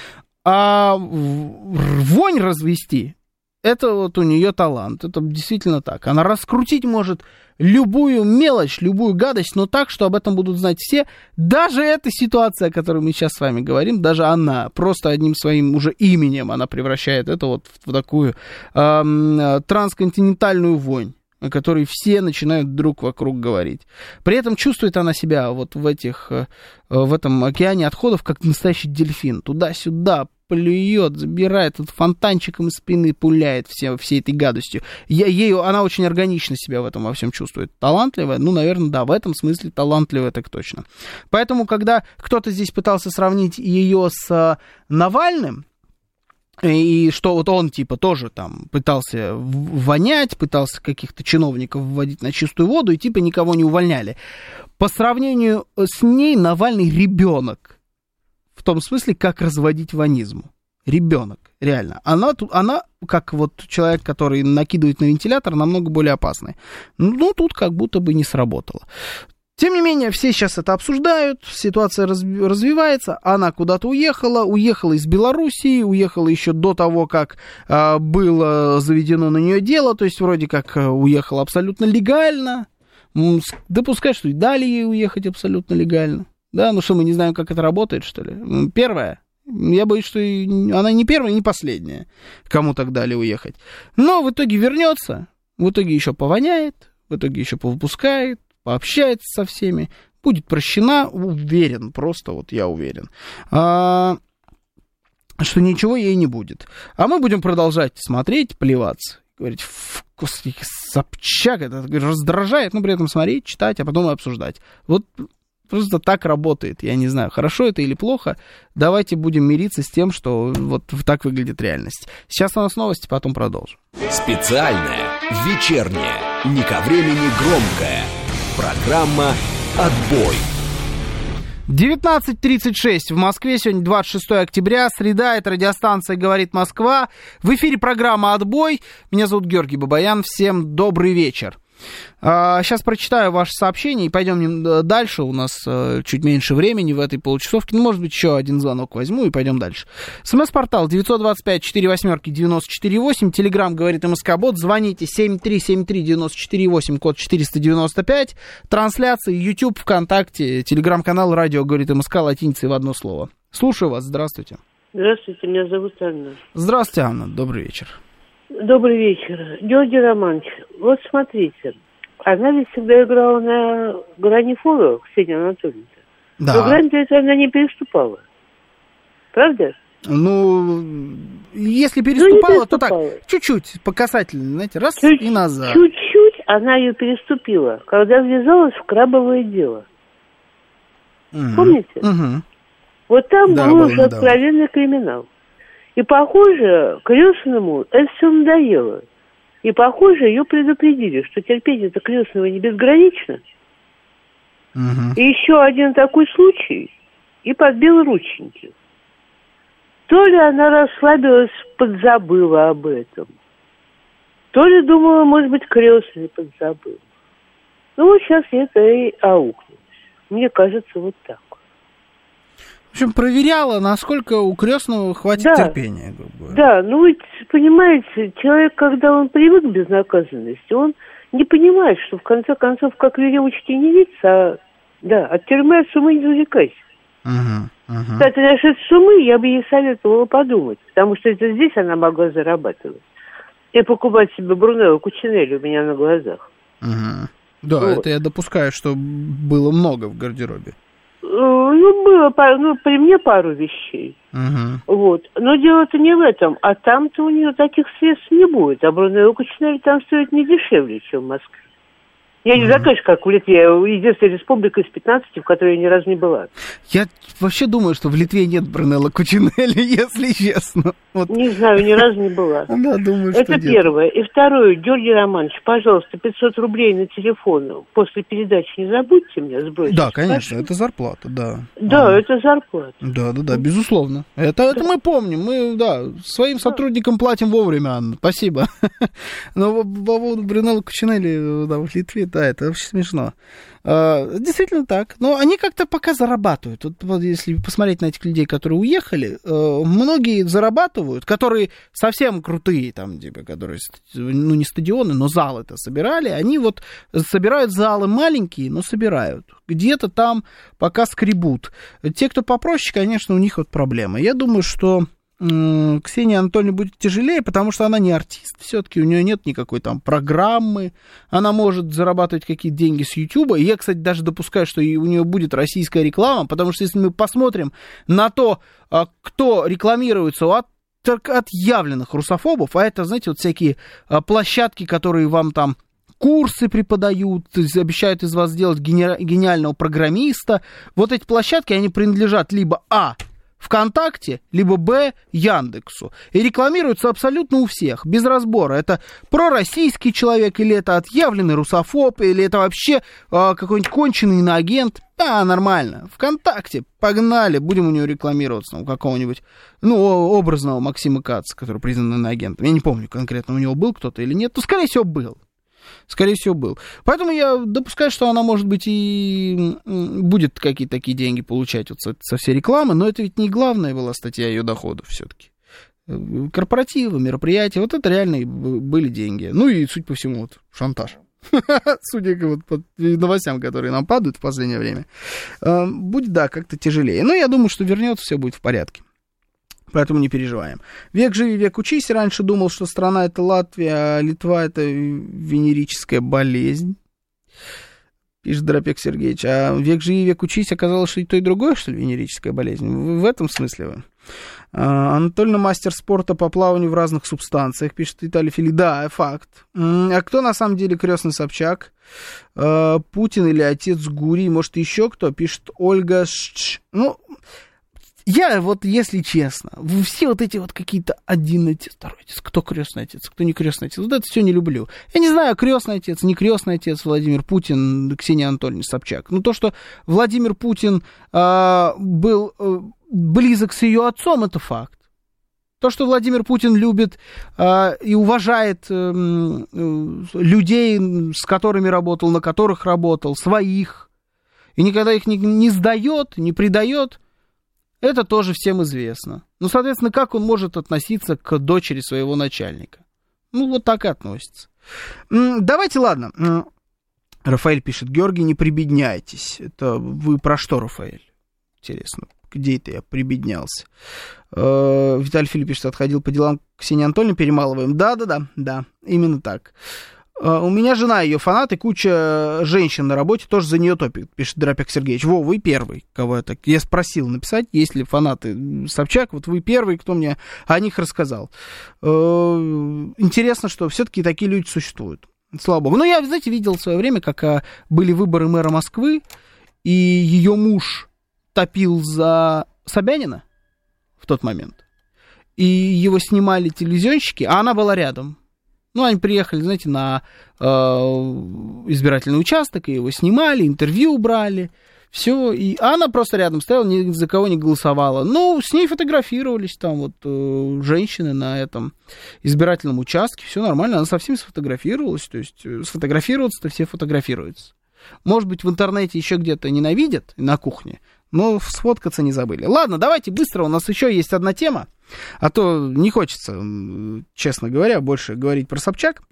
а вонь развести... Это вот у нее талант, это действительно так. Она раскрутить может любую мелочь, любую гадость, но так, что об этом будут знать все. Даже эта ситуация, о которой мы сейчас с вами говорим, даже она, просто одним своим уже именем она превращает это вот в такую трансконтинентальную вонь, о которой все начинают друг вокруг говорить. При этом чувствует она себя вот в этом океане отходов, как настоящий дельфин. Туда-сюда плюет, забирает, вот фонтанчиком из спины пуляет всей этой гадостью. Она очень органично себя в этом во всем чувствует. Талантливая? Ну, наверное, да, в этом смысле талантливая, так точно. Поэтому, когда кто-то здесь пытался сравнить ее с Навальным, и что вот он, типа, тоже там пытался вонять, пытался каких-то чиновников вводить на чистую воду, и типа никого не увольняли. По сравнению с ней Навальный ребенок. В том смысле, как разводить вонизм. Ребенок, реально. Она, как вот человек, который накидывает на вентилятор, намного более опасная. Ну, тут как будто бы не сработало. Тем не менее, все сейчас это обсуждают, ситуация развивается, она куда-то уехала из Белоруссии, уехала еще до того, как было заведено на нее дело, то есть вроде как уехала абсолютно легально, допускать, что и дали ей уехать абсолютно легально. Да, ну что, мы не знаем, как это работает, что ли? Первое. Я боюсь, что она не первая, не последняя, кому так дали уехать. Но в итоге вернется, в итоге еще повоняет, в итоге еще повыпускает, пообщается со всеми, будет прощена, уверен, просто вот я уверен, что ничего ей не будет. А мы будем продолжать смотреть, плеваться, говорить, господи, Собчак, это раздражает, но при этом смотреть, читать, а потом и обсуждать. Вот просто так работает. Я не знаю, хорошо это или плохо. Давайте будем мириться с тем, что вот так выглядит реальность. Сейчас у нас новости, потом продолжим. Специальная, вечерняя, не ко времени громкая. Программа «Отбой». 19:36 в Москве, сегодня 26 октября, среда, это радиостанция «Говорит Москва». В эфире программа «Отбой». Меня зовут Георгий Бабаян, всем добрый вечер. Сейчас прочитаю ваше сообщение и пойдем дальше. У нас чуть меньше времени в этой получасовке. Ну, может быть, еще один звонок возьму и пойдем дальше. СМС-портал 925-48-94-8. Телеграм «Говорит МСК-бот». Звоните 7373-94-8, код 495. Трансляции YouTube, ВКонтакте, телеграм-канал «Радио говорит МСК», латиницей в одно слово. Слушаю вас, здравствуйте. Здравствуйте, меня зовут Анна. Здравствуйте, Анна, добрый вечер. Добрый вечер. Георгий Романович, вот смотрите, она ведь всегда играла на грани-фору, Ксения Анатольевна. Да. Но грань-то это она не переступала. Правда? Ну, если переступала, то так, чуть-чуть, по касательной, знаете, раз и назад. Чуть-чуть она ее переступила, когда ввязалась в крабовое дело. Помните? Вот там был уже откровенный криминал. И, похоже, Крестному это все надоело. И, похоже, ее предупредили, что терпение-то Крестного не безгранично. И еще один такой случай, и подбил рученьки. То ли она расслабилась, подзабыла об этом, то ли думала, может быть, Крестный подзабыл. Ну, вот сейчас это и аукнулось. Мне кажется, вот так. В общем, проверяла, насколько у Крестного хватит терпения. Да, ну ведь, понимаете, человек, когда он привык к безнаказанности, он не понимает, что в конце концов, как веревочки не виться, от тюрьмы, от сумы не завлекайся. Кстати, насчет сумы я бы ей советовала подумать, потому что это здесь она могла зарабатывать и покупать себе Брунелло Кучинелли у меня на глазах. Да, вот. Это я допускаю, что было много в гардеробе. Ну, было при мне пару вещей. Вот. Но дело-то не в этом. А там-то у нее таких средств не будет. А Брунелло Кучинелли там стоит не дешевле, чем в Москве. Я не знаю, конечно, как в Литве. Единственная республика из 15, в которой я ни разу не была. Я вообще думаю, что в Литве нет Брунелло Кучинелли, если честно. Вот. Не знаю, ни разу не была. Да, думаю, это первое. И второе. Георгий Романович, пожалуйста, 500 рублей на телефон после передачи не забудьте мне сбросить. Да, конечно, это зарплата, да. Да, это зарплата. Да, безусловно. Это мы помним. Мы, своим сотрудникам платим вовремя, Анна. Спасибо. Но по поводу Брунелло Кучинелли в Литве, да, это вообще смешно. Действительно так. Но они как-то пока зарабатывают. Вот если посмотреть на этих людей, которые уехали, многие зарабатывают, которые совсем крутые, там, типа, которые, ну, не стадионы, но залы-то собирали. Они вот собирают залы маленькие, но собирают. Где-то там пока скребут. Те, кто попроще, конечно, у них вот проблемы. Я думаю, что Ксении Анатольевне будет тяжелее, потому что она не артист, все-таки у нее нет никакой там программы, она может зарабатывать какие-то деньги с Ютуба, и я, кстати, даже допускаю, что и у нее будет российская реклама, потому что если мы посмотрим на то, кто рекламируется от отъявленных русофобов, а это, знаете, вот всякие площадки, которые вам там курсы преподают, обещают из вас сделать гениального программиста, вот эти площадки, они принадлежат либо ВКонтакте, либо Яндексу. И рекламируются абсолютно у всех, без разбора. Это пророссийский человек, или это отъявленный русофоб, или это вообще какой-нибудь конченый иноагент. Да, нормально. ВКонтакте, погнали, будем у него рекламироваться, у какого-нибудь, образного Максима Каца, который признан иноагентом. Я не помню конкретно, у него был кто-то или нет, но, скорее всего, был. Скорее всего, был. Поэтому я допускаю, что она, может быть, и будет какие-то такие деньги получать вот со всей рекламы, но это ведь не главная была статья ее доходов все-таки. Корпоративы, мероприятия, вот это реально были деньги. Ну и, судя по всему, вот шантаж. Судя по новостям, которые нам падают в последнее время. Будет, как-то тяжелее. Но я думаю, что вернется, все будет в порядке. Поэтому не переживаем. Век живи, век учись. Раньше думал, что страна это Латвия, а Литва это венерическая болезнь. Пишет Дропек Сергеевич. А век живи, век учись, оказалось, что и то, и другое, что ли, венерическая болезнь? В этом смысле вы? Анатольевна мастер спорта по плаванию в разных субстанциях, пишет Виталий Фили. Да, факт. А кто на самом деле крестный Собчак? Путин или отец Гурий? Может, еще кто? Пишет Ольга. Ну, я вот, если честно, все вот эти вот какие-то один отец, второй отец, кто крестный отец, кто не крестный отец, вот это все не люблю. Я не знаю, крестный отец, не крестный отец Владимир Путин, Ксения Анатольевна Собчак. Ну, то, что Владимир Путин был близок с ее отцом, это факт. То, что Владимир Путин любит и уважает людей, с которыми работал, на которых работал, своих, и никогда их не сдает, не предает, это тоже всем известно. Ну, соответственно, как он может относиться к дочери своего начальника? Ну, вот так и относится. Давайте, ладно. Рафаэль пишет, Георгий, не прибедняйтесь. Это вы про что, Рафаэль? Интересно, где это я прибеднялся? Виталий Филипп пишет, отходил по делам Ксении Анатольевны, перемалываем. Да, именно так. У меня жена, ее фанат, и куча женщин на работе тоже за нее топит, пишет Дропяк Сергеевич. Во, вы первый, кого я так... Я спросил написать, есть ли фанаты Собчак, вот вы первый, кто мне о них рассказал. Интересно, что все-таки такие люди существуют. Слава богу. Но я, знаете, видел в свое время, как были выборы мэра Москвы, и ее муж топил за Собянина в тот момент. И его снимали телевизионщики, а она была рядом. Ну, они приехали, знаете, на избирательный участок, и его снимали, интервью брали, все. И она просто рядом стояла, ни за кого не голосовала. Ну, с ней фотографировались там вот женщины на этом избирательном участке, все нормально, она со всеми сфотографировалась, то есть сфотографироваться-то все фотографируются. Может быть, в интернете еще где-то ненавидят на кухне, но сфоткаться не забыли. Ладно, давайте быстро, у нас еще есть одна тема, а то не хочется, честно говоря, больше говорить про Собчак.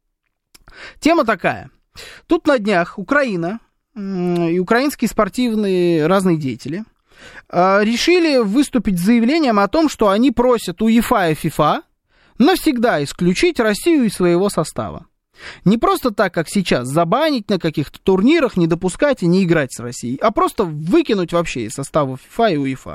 Тема такая. Тут на днях Украина и украинские спортивные разные деятели решили выступить с заявлением о том, что они просят УЕФА и ФИФА навсегда исключить Россию из своего состава. Не просто так, как сейчас, забанить на каких-то турнирах, не допускать и не играть с Россией, а просто выкинуть вообще из состава ФИФА и УЕФА.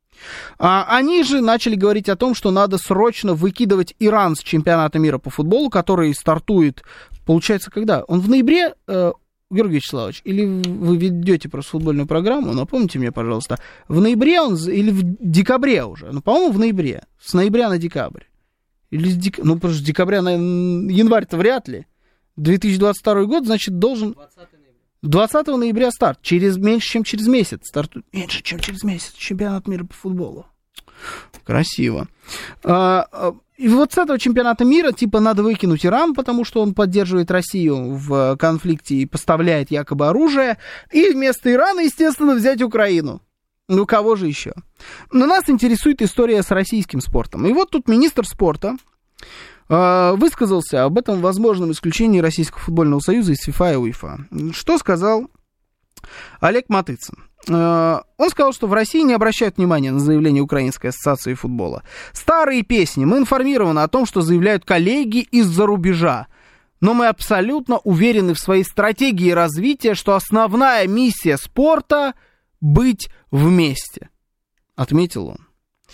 Они же начали говорить о том, что надо срочно выкидывать Иран с чемпионата мира по футболу, который стартует, получается, когда? Он в ноябре, Георгий Вячеславович, или вы ведете просто футбольную программу, напомните мне, пожалуйста, в ноябре он или в декабре уже? Ну, по-моему, в ноябре, с ноября на декабрь. Или ну, потому что с декабря на январь-то вряд ли. 2022 год, значит, должен... 20 ноября старт. Меньше, чем через месяц. Стартует меньше, чем через месяц. Чемпионат мира по футболу. Красиво. И вот с этого чемпионата мира, типа, надо выкинуть Иран, потому что он поддерживает Россию в конфликте и поставляет якобы оружие. И вместо Ирана, естественно, взять Украину. Ну, кого же еще? Но нас интересует история с российским спортом. И вот тут министр спорта высказался об этом возможном исключении Российского футбольного союза из ФИФА и УЕФА. Что сказал Олег Матыцын? Он сказал, что в России не обращают внимания на заявление Украинской ассоциации футбола. Старые песни. Мы информированы о том, что заявляют коллеги из-за рубежа. Но мы абсолютно уверены в своей стратегии развития, что основная миссия спорта — быть вместе, отметил он.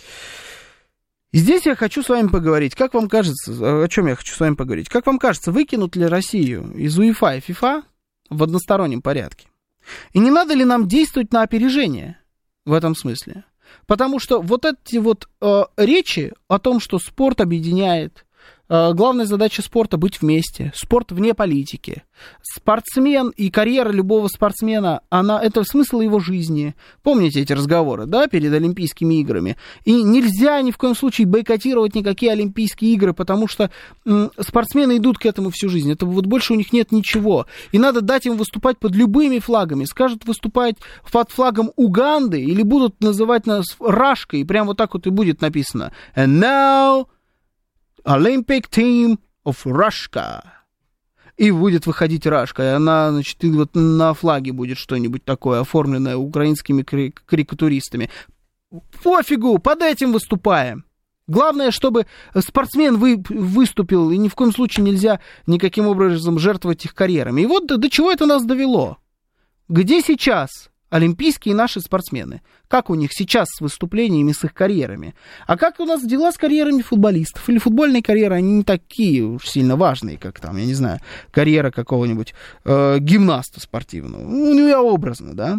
И здесь я хочу с вами поговорить. Как вам кажется, о чем я хочу с вами поговорить? Как вам кажется, выкинут ли Россию из УЕФА и ФИФА в одностороннем порядке? И не надо ли нам действовать на опережение в этом смысле? Потому что вот эти вот речи о том, что спорт объединяет, главная задача спорта — быть вместе, спорт вне политики. Спортсмен и карьера любого спортсмена, это смысл его жизни. Помните эти разговоры, да, перед Олимпийскими играми? И нельзя ни в коем случае бойкотировать никакие Олимпийские игры, потому что спортсмены идут к этому всю жизнь. Это вот больше у них нет ничего. И надо дать им выступать под любыми флагами. Скажут выступать под флагом Уганды или будут называть нас Рашкой, и прям вот так вот и будет написано. And now Olympic Team of Russia. И будет выходить Рашка, и она, значит, и вот на флаге будет что-нибудь такое, оформленное украинскими карикатуристами. Пофигу, под этим выступаем. Главное, чтобы спортсмен выступил, и ни в коем случае нельзя никаким образом жертвовать их карьерами. И вот до чего это нас довело. Где сейчас олимпийские наши спортсмены. Как у них сейчас с выступлениями, с их карьерами? А как у нас дела с карьерами футболистов? Или футбольные карьеры, они не такие уж сильно важные, как там, я не знаю, карьера какого-нибудь гимнаста спортивного. Ну, я образно, да?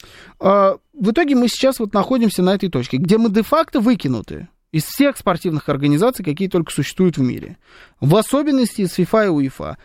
В итоге мы сейчас вот находимся на этой точке, где мы де-факто выкинуты из всех спортивных организаций, какие только существуют в мире. В особенности из ФИФА и УЕФА.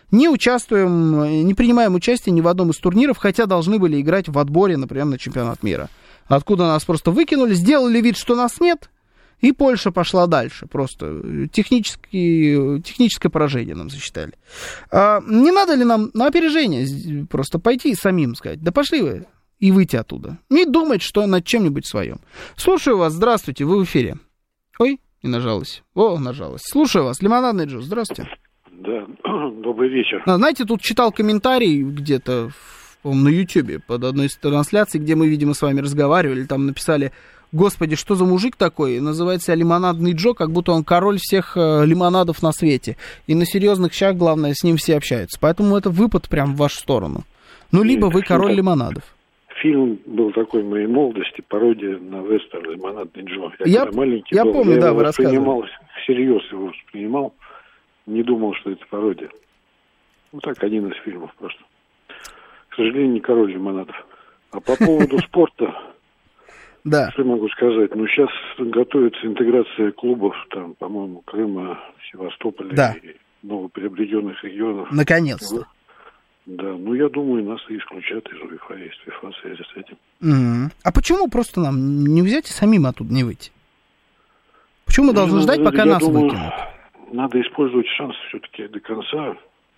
Не принимаем участие ни в одном из турниров, хотя должны были играть в отборе, например, на чемпионат мира. Откуда нас просто выкинули, сделали вид, что нас нет, и Польша пошла дальше. Просто техническое поражение нам засчитали. Не надо ли нам на опережение просто пойти и самим сказать, да пошли вы, и выйти оттуда. Не думать, что над чем-нибудь своем. Слушаю вас, здравствуйте, вы в эфире. Ой, не нажалась. О, нажалась. Слушаю вас. Лимонадный Джо, здравствуйте. Да, добрый вечер. Знаете, тут читал комментарий где-то, на Ютьюбе под одной из трансляций, где мы, видимо, с вами разговаривали. Там написали, господи, что за мужик такой? Называется Лимонадный Джо, как будто он король всех лимонадов на свете. И на серьезных щах, главное, с ним все общаются. Поэтому это выпад прям в вашу сторону. Ну, либо вы король лимонадов. Фильм был такой в моей молодости, пародия на вестерн «Лимонадный Джо». Я когда маленький я был, помню, я да, его вы рассказывали. Всерьез его воспринимал, не думал, что это пародия. Ну так, один из фильмов просто. К сожалению, не король лимонадов. А по поводу спорта, да. Что могу сказать? Ну, сейчас готовится интеграция клубов, там, по-моему, Крыма, Севастополя да. и новоприобретенных регионов. Наконец-то. Да, ну я думаю, нас и исключат из УЕФА, из ФИФА в связи с этим. А почему просто нам не взять и самим оттуда не выйти? Почему мы должны ждать, пока нас выкинут? Надо использовать шанс все-таки до конца,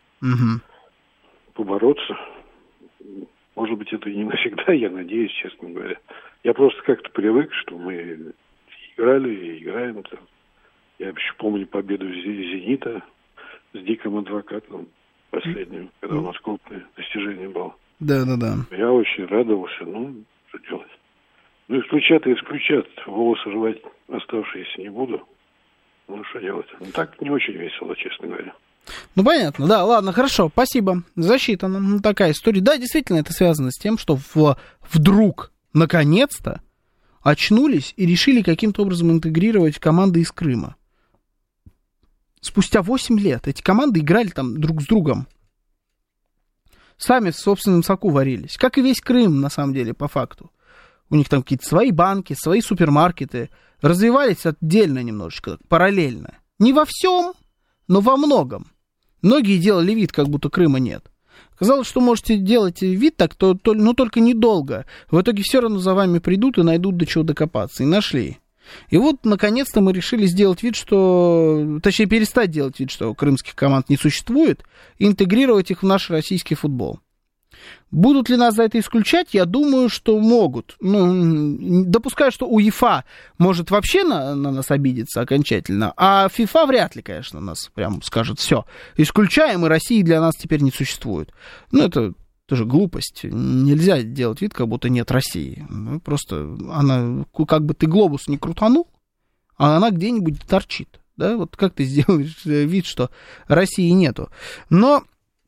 побороться. Может быть, это и не навсегда, я надеюсь, честно говоря. Я просто как-то привык, что мы играли и играем. Я еще помню победу «Зенита» с Диким Адвокатом. Последнюю, когда у нас крупное достижение было. Да. Я очень радовался, ну, что делать. Ну, исключат и исключат. Волосы жевать оставшиеся не буду. Ну, что делать? Ну, так не очень весело, честно говоря. Ну, понятно, да, ладно, хорошо, спасибо. Засчитано. Ну, такая история. Да, действительно, это связано с тем, что вдруг, наконец-то, очнулись и решили каким-то образом интегрировать команды из Крыма. Спустя 8 лет эти команды играли там друг с другом. Сами в собственном соку варились. Как и весь Крым, на самом деле, по факту. У них там какие-то свои банки, свои супермаркеты. Развивались отдельно немножечко, параллельно. Не во всем, но во многом. Многие делали вид, как будто Крыма нет. Казалось, что можете делать вид так, но только недолго. В итоге все равно за вами придут и найдут до чего докопаться. И нашли. И вот, наконец-то, мы решили сделать вид, что... Точнее, перестать делать вид, что крымских команд не существует, и интегрировать их в наш российский футбол. Будут ли нас за это исключать? Я думаю, что могут. Ну, допускаю, что УЕФА может вообще на нас обидеться окончательно, а ФИФА вряд ли, конечно, нас прям скажет, все, исключаем, и России для нас теперь не существует. Ну, это... тоже глупость. Нельзя делать вид, как будто нет России. Ну, просто она, как бы ты глобус не крутанул, а она где-нибудь торчит. Да? Вот как ты сделаешь вид, что России нету. Но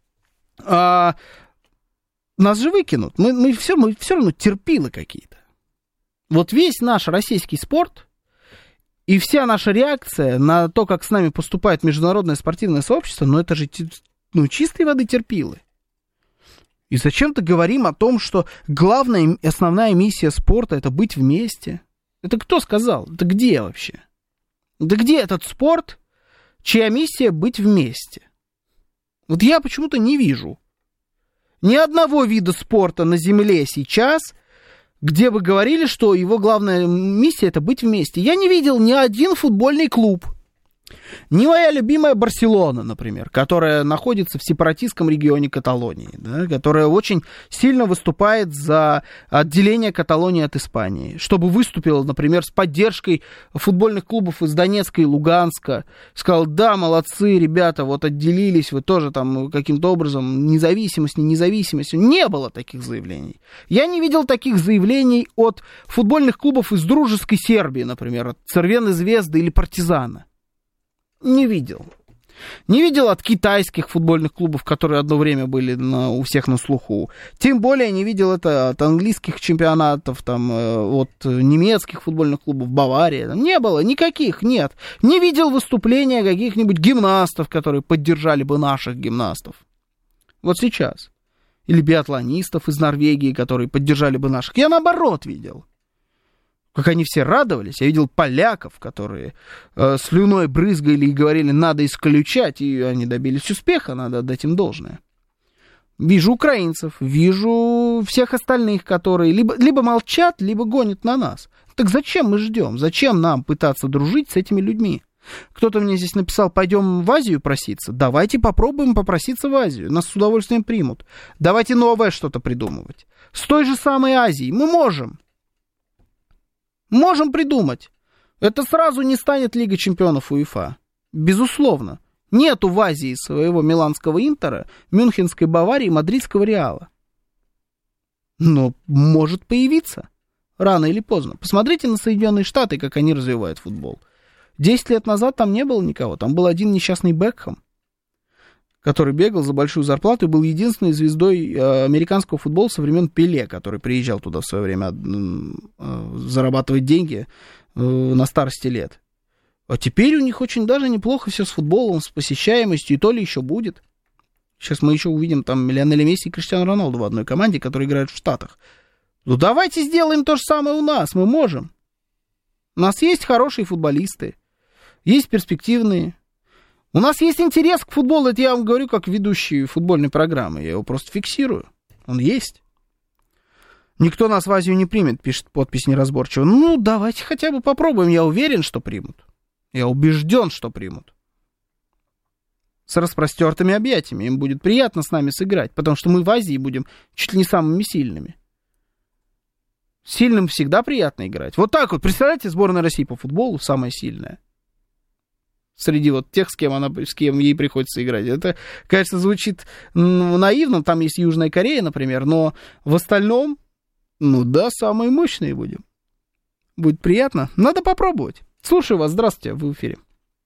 нас же выкинут. Мы все равно терпилы какие-то. Вот весь наш российский спорт и вся наша реакция на то, как с нами поступает международное спортивное сообщество, ну это же чистой воды терпилы. И зачем-то говорим о том, что главная и основная миссия спорта — это быть вместе. Это кто сказал? Это где вообще? Да где этот спорт, чья миссия — быть вместе? Вот я почему-то не вижу ни одного вида спорта на Земле сейчас, где бы говорили, что его главная миссия — это быть вместе. Я не видел ни один футбольный клуб. Не моя любимая Барселона, например, которая находится в сепаратистском регионе Каталонии, да, которая очень сильно выступает за отделение Каталонии от Испании, чтобы выступила, например, с поддержкой футбольных клубов из Донецка и Луганска, сказал, да, молодцы, ребята, вот отделились, вы тоже там каким-то образом, независимость, независимость. Не было таких заявлений. Я не видел таких заявлений от футбольных клубов из дружеской Сербии, например, от Цервены Звезды или Партизана. Не видел. Не видел от китайских футбольных клубов, которые одно время были у всех на слуху. Тем более не видел это от английских чемпионатов, там, от немецких футбольных клубов, Бавария. Не было никаких, нет. Не видел выступления каких-нибудь гимнастов, которые поддержали бы наших гимнастов. Вот сейчас. Или биатлонистов из Норвегии, которые поддержали бы наших. Я наоборот видел. Как они все радовались. Я видел поляков, которые слюной брызгали и говорили, надо исключать, и они добились успеха, надо отдать им должное. Вижу украинцев, вижу всех остальных, которые либо молчат, либо гонят на нас. Так зачем мы ждем? Зачем нам пытаться дружить с этими людьми? Кто-то мне здесь написал, пойдем в Азию проситься. Давайте попробуем попроситься в Азию. Нас с удовольствием примут. Давайте новое что-то придумывать. С той же самой Азией мы можем. Можем придумать. Это сразу не станет Лига чемпионов УЕФА. Безусловно. Нету в Азии своего миланского Интера, мюнхенской Баварии, мадридского Реала. Но может появиться. Рано или поздно. Посмотрите на Соединенные Штаты, как они развивают футбол. 10 лет назад там не было никого. Там был один несчастный Бекхэм, который бегал за большую зарплату и был единственной звездой американского футбола со времен Пеле, который приезжал туда в свое время зарабатывать деньги на старости лет. А теперь у них очень даже неплохо все с футболом, с посещаемостью, и то ли еще будет. Сейчас мы еще увидим там Лионеля Месси и Криштиану Роналду в одной команде, которые играют в Штатах. Ну давайте сделаем то же самое у нас, мы можем. У нас есть хорошие футболисты, есть перспективные. У нас есть интерес к футболу, это я вам говорю как ведущий футбольной программы, я его просто фиксирую, он есть. Никто нас в Азию не примет, пишет подпись неразборчиво. Ну, давайте хотя бы попробуем, я уверен, что примут. Я убежден, что примут. С распростертыми объятиями, им будет приятно с нами сыграть, потому что мы в Азии будем чуть ли не самыми сильными. Сильным всегда приятно играть. Вот так вот, представляете, сборная России по футболу самая сильная. Среди вот тех, с кем ей приходится играть. Это, конечно, звучит наивно, там есть Южная Корея, например, но в остальном, ну да, самые мощные будем. Будет приятно. Надо попробовать. Слушаю вас, здравствуйте, вы в эфире.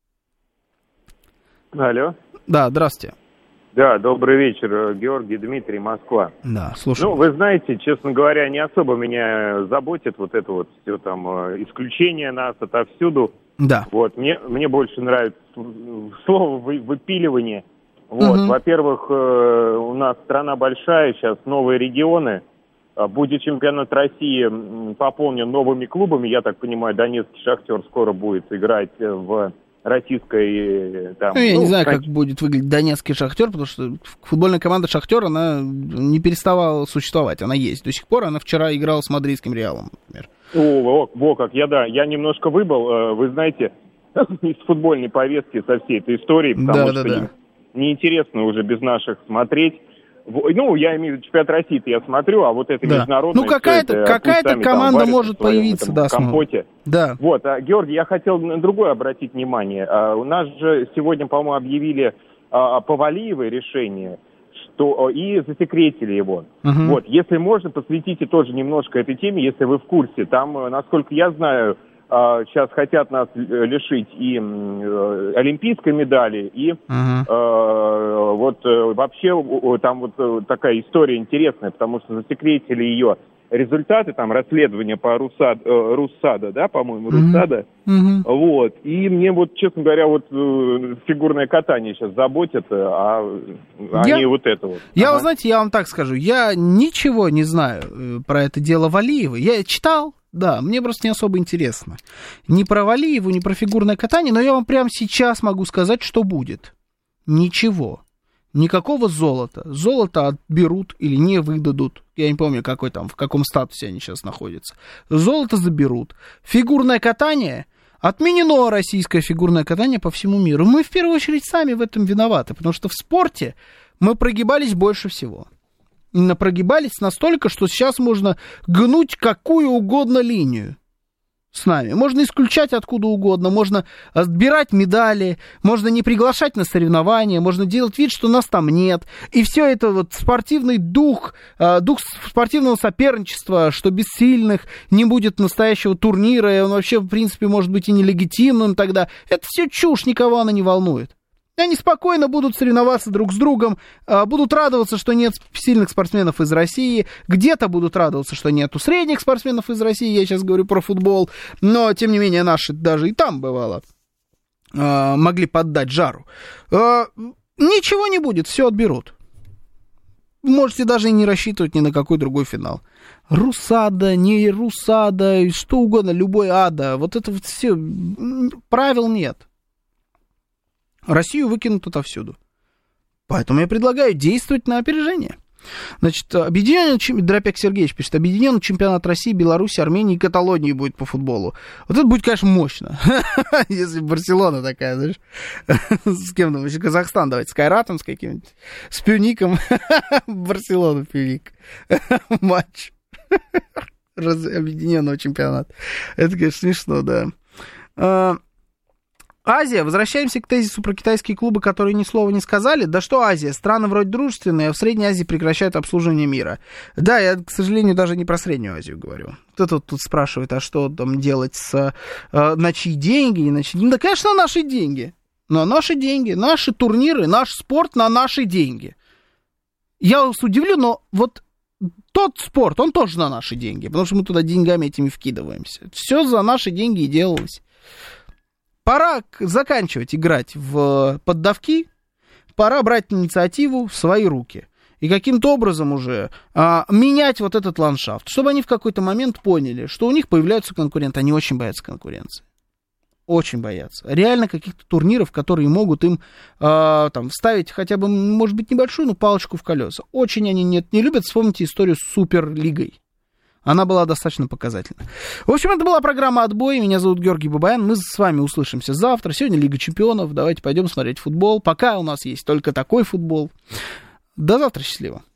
Алло. Да, здравствуйте. Да, добрый вечер, Георгий, Дмитрий, Москва. Да, слушаю. Ну, вы знаете, честно говоря, не особо меня заботит вот это вот все там исключение нас отовсюду. Да. Вот, мне больше нравится слово выпиливание. Вот, во-первых, у нас страна большая, сейчас новые регионы. Будет чемпионат России пополнен новыми клубами. Я так понимаю, Донецкий «Шахтер» скоро будет играть в российской... Там, я не знаю, как будет выглядеть Донецкий «Шахтер», потому что футбольная команда «Шахтер», она не переставала существовать. Она есть до сих пор. Она вчера играла с мадридским «Реалом», например. Во как. Я немножко выбыл, вы знаете, из футбольной повестки со всей этой историей, потому что неинтересно уже без наших смотреть. Ну, я имею в виду чемпионат России-то я смотрю, а вот это международное... Ну, какая-то команда может появиться, да, компоте. Да. Вот, Георгий, я хотел на другое обратить внимание. У нас же сегодня, по-моему, объявили по Валиевой решение, что и засекретили его. Вот, если можно, посвятите тоже немножко этой теме, если вы в курсе. Там, насколько я знаю, сейчас хотят нас лишить и олимпийской медали, и вот вообще там вот такая история интересная, потому что засекретили ее результаты, там расследования по Руссада, да, по-моему, Руссада. Вот. И мне вот, честно говоря, вот фигурное катание сейчас заботит, а не вот это вот. Вы знаете, я вам так скажу, я ничего не знаю про это дело Валиевой. Я читал. Да, мне просто не особо интересно. Ни про Валиеву, ни про фигурное катание, но я вам прямо сейчас могу сказать, что будет. Ничего. Никакого золота. Золото отберут или не выдадут. Я не помню, в каком статусе они сейчас находятся. Золото заберут. Фигурное катание... Отменено российское фигурное катание по всему миру. Мы в первую очередь сами в этом виноваты, потому что в спорте мы прогибались больше всего. Именно прогибались настолько, что сейчас можно гнуть какую угодно линию с нами. Можно исключать откуда угодно, можно отбирать медали, можно не приглашать на соревнования, можно делать вид, что нас там нет. И все это вот спортивный дух спортивного соперничества, что без сильных не будет настоящего турнира, и он вообще, в принципе, может быть и нелегитимным тогда. Это все чушь, никого она не волнует. Они спокойно будут соревноваться друг с другом, будут радоваться, что нет сильных спортсменов из России, где-то будут радоваться, что нету средних спортсменов из России, я сейчас говорю про футбол, но, тем не менее, наши даже и там, бывало, могли поддать жару. Ничего не будет, все отберут. Можете даже и не рассчитывать ни на какой другой финал. Русада, не Русада, что угодно, любой ада, вот это вот все, правил нет. Россию выкинут отовсюду. Поэтому я предлагаю действовать на опережение. Значит, Дропек Сергеевич пишет, объединенный чемпионат России, Беларуси, Армении и Каталонии будет по футболу. Вот это будет, конечно, мощно. Если Барселона такая, знаешь, с кем там еще Казахстан, давайте, с Кайратом, с каким-нибудь, с Пюником. Барселона, Пюник. Матч объединенного чемпионата. Это, конечно, смешно, да. Азия, возвращаемся к тезису про китайские клубы, которые ни слова не сказали. Да что Азия, страны вроде дружественные, а в Средней Азии прекращают обслуживание мира. Да, я, к сожалению, даже не про Среднюю Азию говорю. Кто-то тут спрашивает, а что там делать на чьи деньги, не на чьи деньги. Да, конечно, наши деньги. На наши деньги, наши турниры, наш спорт на наши деньги. Я вас удивлю, но вот тот спорт, он тоже на наши деньги, потому что мы туда деньгами этими вкидываемся. Все за наши деньги и делалось. Пора заканчивать играть в поддавки, пора брать инициативу в свои руки и каким-то образом уже менять вот этот ландшафт, чтобы они в какой-то момент поняли, что у них появляются конкуренты. Они очень боятся конкуренции. Очень боятся. Реально каких-то турниров, которые могут им там вставить хотя бы, может быть, небольшую, но палочку в колеса. Очень они не любят. Вспомните историю с Суперлигой. Она была достаточно показательна. В общем, это была программа «Отбой». Меня зовут Георгий Бабаян. Мы с вами услышимся завтра. Сегодня Лига чемпионов. Давайте пойдем смотреть футбол. Пока у нас есть только такой футбол. До завтра. Счастливо.